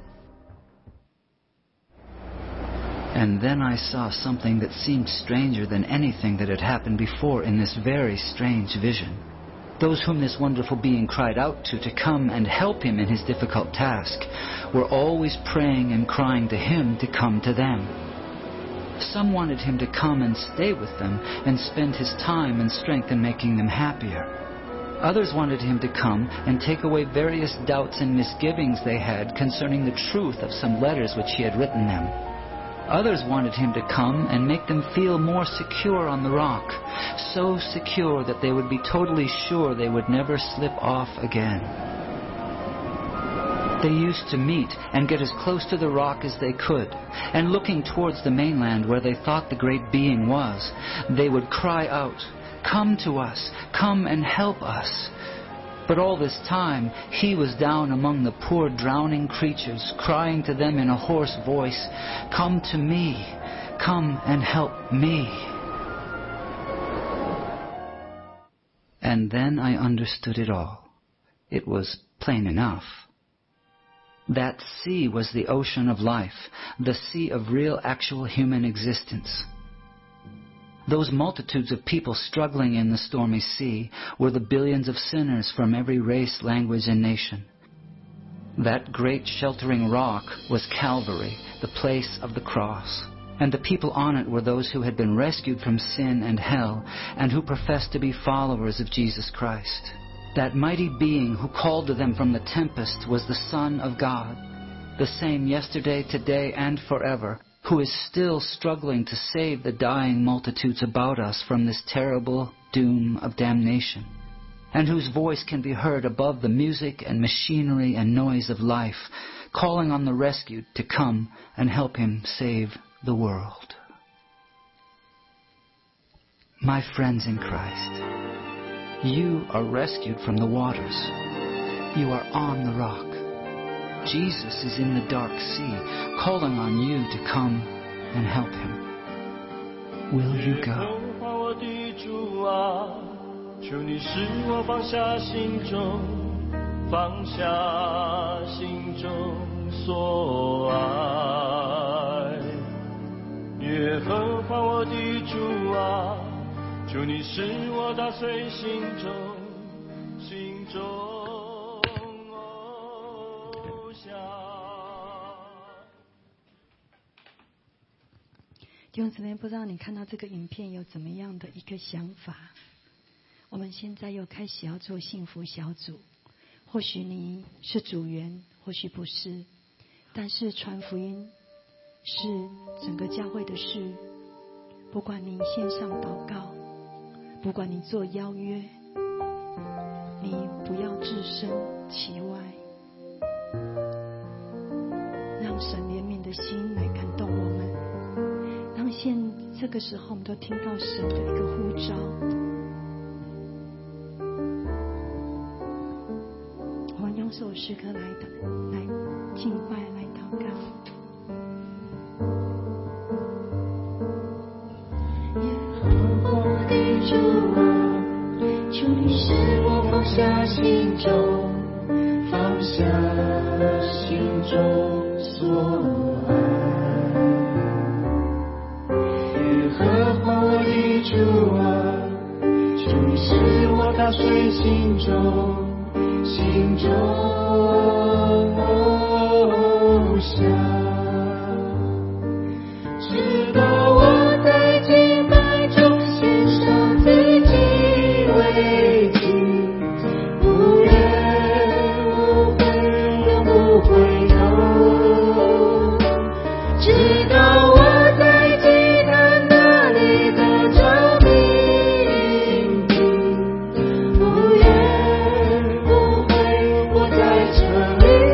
And then I saw something that seemed stranger than anything that had happened before in this very strange vision. Those whom this wonderful being cried out to come and help him in his difficult task were always praying and crying to him to come to them. Some wanted him to come and stay with them and spend his time and strength in making them happier. Others wanted him to come and take away various doubts and misgivings they had concerning the truth of some letters which he had written them. Others wanted him to come and make them feel more secure on the rock, so secure that they would be totally sure they would never slip off again. They used to meet and get as close to the rock as they could, and looking towards the mainland where they thought the great being was, they would cry out, "Come to us, come and help us." But all this time, he was down among the poor drowning creatures, crying to them in a hoarse voice, "Come to me, come and help me." And then I understood it all. It was plain enough. That sea was the ocean of life, the sea of real, actual human existence. Those multitudes of people struggling in the stormy sea were the billions of sinners from every race, language, and nation. That great sheltering rock was Calvary, the place of the cross. And the people on it were those who had been rescued from sin and hell, and who professed to be followers of Jesus Christ. That mighty being who called to them from the tempest was the Son of God, the same yesterday, today, and forever, who is still struggling to save the dying multitudes about us from this terrible doom of damnation, and whose voice can be heard above the music and machinery and noise of life, calling on the rescued to come and help him save the world. My friends in Christ, you are rescued from the waters. You are on the rock. Jesus is in the dark sea, calling on you to come and help him. Will you go? 我的主啊，求你使我放下心中所爱。耶和华我的主啊，求你使我打碎心中偶像。 弟兄姊妹，不知道你看到这个影片有怎么样的一个想法？我们现在又开始要做幸福小组，或许你是组员，或许不是，但是传福音是整个教会的事。不管你线上祷告，不管你做邀约，你不要置身其外，让神怜悯的心来感动我们，让这个时候我们都听到神的一个呼召。我们用这首诗歌来敬拜，来祷告。 主啊，求你使我放下心中所爱。耶和华我的主啊，求你使我打碎心中偶像，直到我在敬拜中献上自己为祭，无怨无悔，永不回头。直到我在祭坛那里得着命定，无怨无悔，我在这里。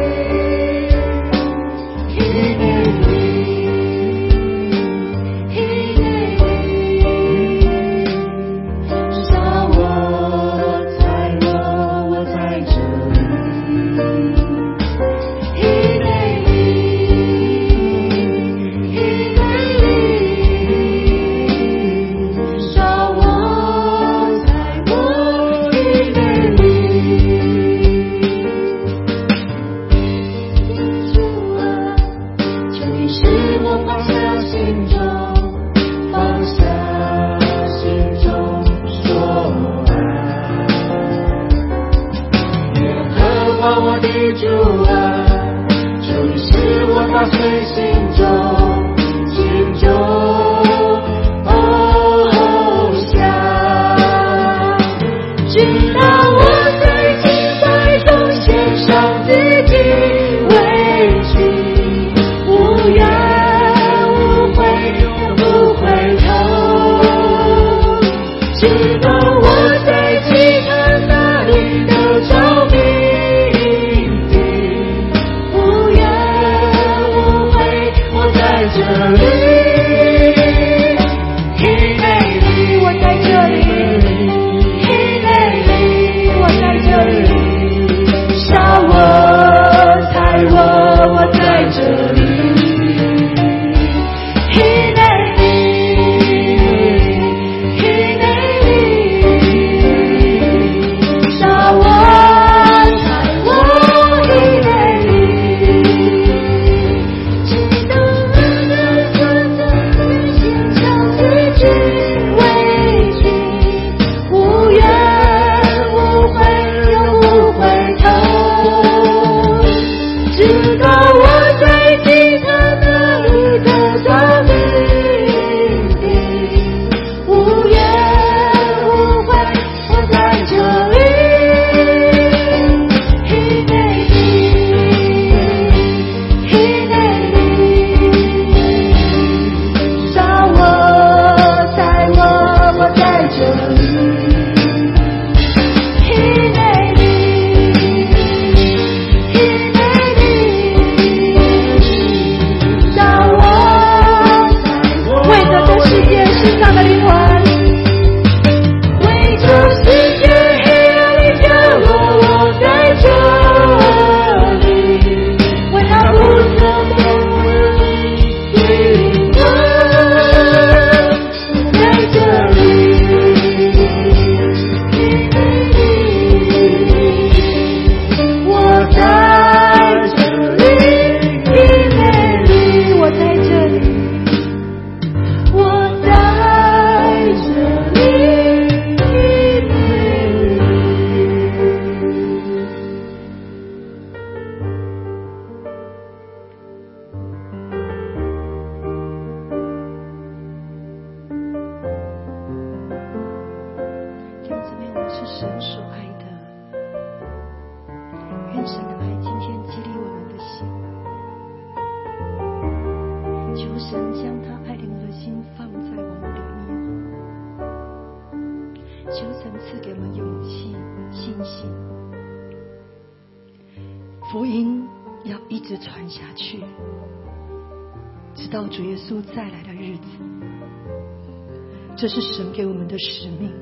福音要一直传下去，直到主耶稣再来的日子。这是神给我们的使命，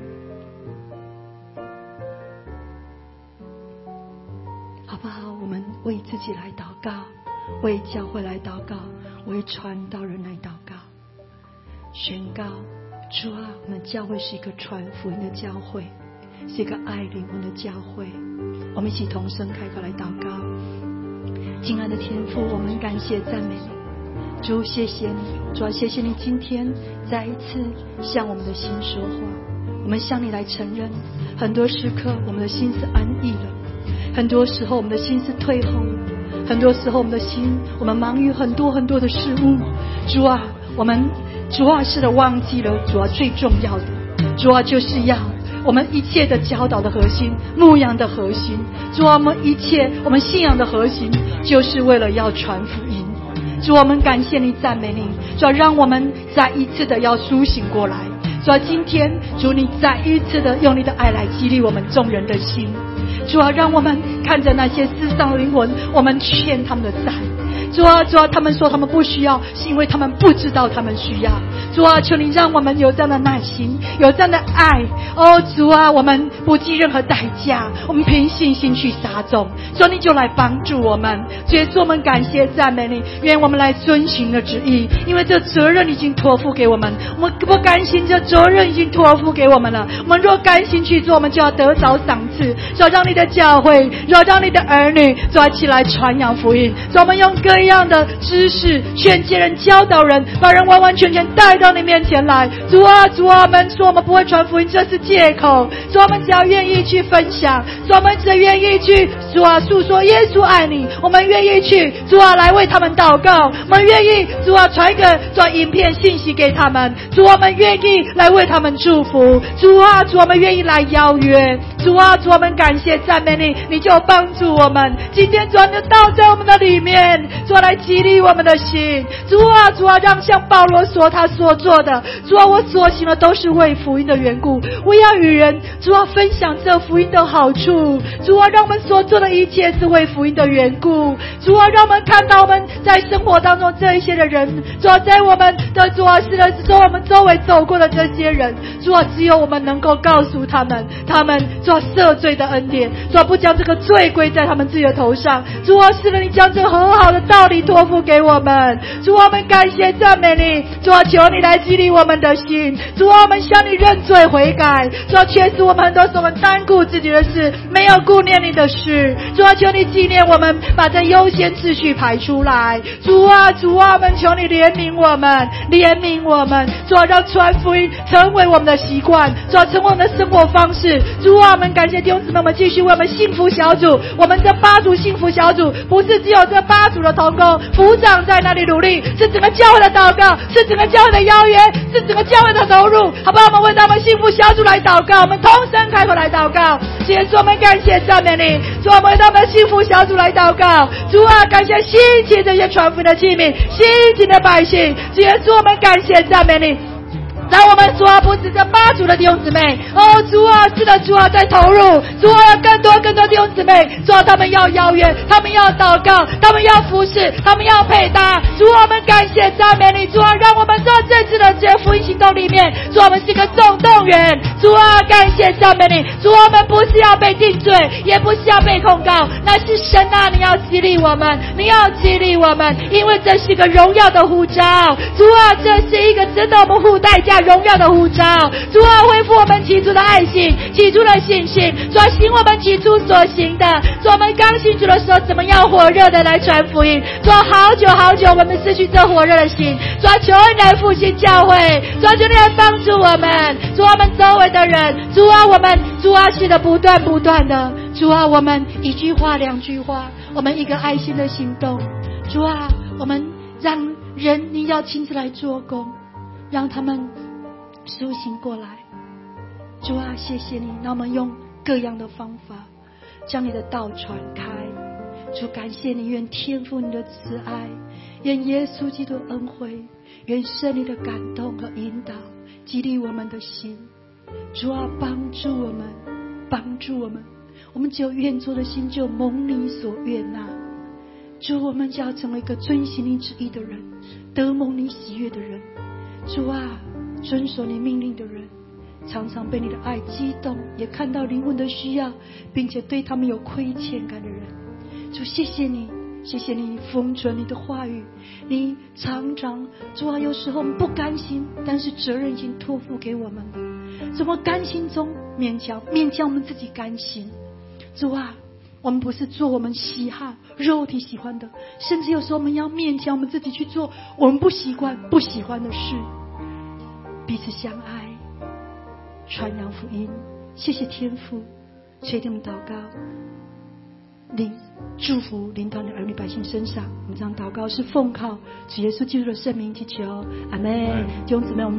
好不好？我们为自己来祷告，为教会来祷告，为传道人来祷告，宣告主啊，我们教会是一个传福音的教会，是一个爱灵魂的教会。我们一起同声开口来祷告。亲爱的天父，我们感谢赞美你，主谢谢你，主啊谢谢你今天再一次向我们的心说话。我们向你来承认，很多时刻我们的心是安逸了，很多时候我们的心是退后了，很多时候我们的心我们忙于很多很多的事物。主啊，我们主啊是的忘记了主啊最重要的，主啊就是要我们一切的教导的核心，牧养的核心，主啊，我们一切我们信仰的核心，就是为了要传福音。主啊，我们感谢你，赞美你，主啊，让我们再一次的要苏醒过来。主啊，今天主你再一次的用你的爱来激励我们众人的心。主啊，让我们看着那些世上的灵魂，我们欠他们的债。主啊，主啊，他们说他们不需要，是因为他们不知道他们需要。主啊，求你让我们有这样的耐心，有这样的爱。哦，主啊，我们不计任何代价，我们凭信心去撒种。所以你就来帮助我们。主耶稣，我们感谢赞美你，愿我们来遵行的旨意，因为这责任已经托付给我们。我们不甘心，这责任已经托付给我们了。我们若甘心去做，我们就要得着赏赐。主啊，让你的教会，主啊，让你的儿女，主啊，起来传扬福音。主啊，我们用各样的知识劝诫人、教导人，把人完完全全带到你面前来。主啊，主啊，我们说我们不会传福音，这是借口。主啊，我们只要愿意去分享，主啊，我们只愿意去主啊诉说耶稣爱你，我们愿意去主啊来为他们祷告，我们愿意主啊传一个主啊影片信息给他们，主啊，我们愿意来为他们祝福，主啊，主啊，我们愿意来邀约，主啊，主啊，我们感谢赞美你，你就帮助我们。今天主啊，你的道在我们的里面， 主啊，来激励我们的心。主啊，让像保罗所他所做的，主啊，我所行的都是为福音的缘故，我要与人主啊分享这福音的好处。主啊，让我们所做的一切是为福音的缘故。主啊，让我们看到我们在生活当中这一些的人，主啊，在我们的主啊是的说我们周围走过的这些人，主啊，只有我们能够告诉他们主啊赦罪的恩典，主啊不将这个罪归在他们自己的头上。主啊，是的，你将这个很好的道理托付给我们。主啊，我们感谢赞美你。主啊，求你来激励我们的心。主啊，我们向你认罪悔改。主啊，确实我们很多时候我们单顾自己的事，没有顾念你的事。主啊，求你纪念我们，把这优先次序排出来。主啊，我们求你怜悯我们。主啊，让传福音成为我们的习惯，主啊，成为我们的生活方式。主啊，我们感谢弟兄姊妹，我们继续为我们幸福小组，我们这8组幸福小组，不是只有这8组的同工副长在那里努力，是整个教会的祷告，是整个教会的邀约，是整个教会的投入，好不好？我们为他们幸福小组来祷告，我们同声开口来祷告。耶稣，我们感谢赞美你。主啊，我们为他们幸福小组来祷告。主啊，感谢兴起这些传福音的器皿，兴起的百姓。耶稣，我们感谢赞美你。让我们主啊，不止这8组的弟兄姊妹，主啊，是的，主啊，在投入。主啊，要更多弟兄姊妹，主啊，他们要邀约，他们要祷告，他们要服侍，他们要配搭。主啊，我们感谢赞美你。主啊，让我们在这次的这福音行动里面，主啊，我们是一个总动员。主啊，感谢赞美你。主啊，我们不是要被定罪，也不是要被控告，那是神啊，你要激励我们，因为这是一个荣耀的呼召。主啊，这是一个值得我们付代价荣耀的呼召。主啊，恢复我们起初的爱心，起初的信心。主啊，行我们起初所行的。主啊，我们刚信主的时候怎么样火热的来传福音。主啊，好久我们失去这火热的心。主啊，求你来复兴教会。主啊，求你来帮助我们。主啊，我们周围的人。主啊，是的，不断的。主啊，我们1句话2句话，我们一个爱心的行动。主啊，我们让人你要亲自来做工，让他们苏醒过来。主啊，谢谢你，让我们用各样的方法将你的道传开。主，感谢你，愿天父你的慈爱，愿耶稣基督的恩惠，愿圣灵的感动和引导激励我们的心。主啊，帮助我们，我们只有愿做的心，就蒙你所悦纳。主，我们就要成为一个遵行你旨意的人，得蒙你喜悦的人。主啊，遵守你命令的人，常常被你的爱激动，也看到灵魂的需要，并且对他们有亏欠感的人。主，谢谢你封存你的话语。你常常主啊，有时候我们不甘心，但是责任已经托付给我们了。怎么甘心中勉强我们自己甘心。主啊，我们不是做我们喜好肉体喜欢的，甚至有时候我们要勉强我们自己去做我们不喜欢的事。彼此相爱，传扬福音。谢谢天父垂听我们祷告，你祝福临到你儿女百姓身上。我们这样祷告是奉靠主耶稣基督的圣名祈求，阿们。弟兄姊妹，我们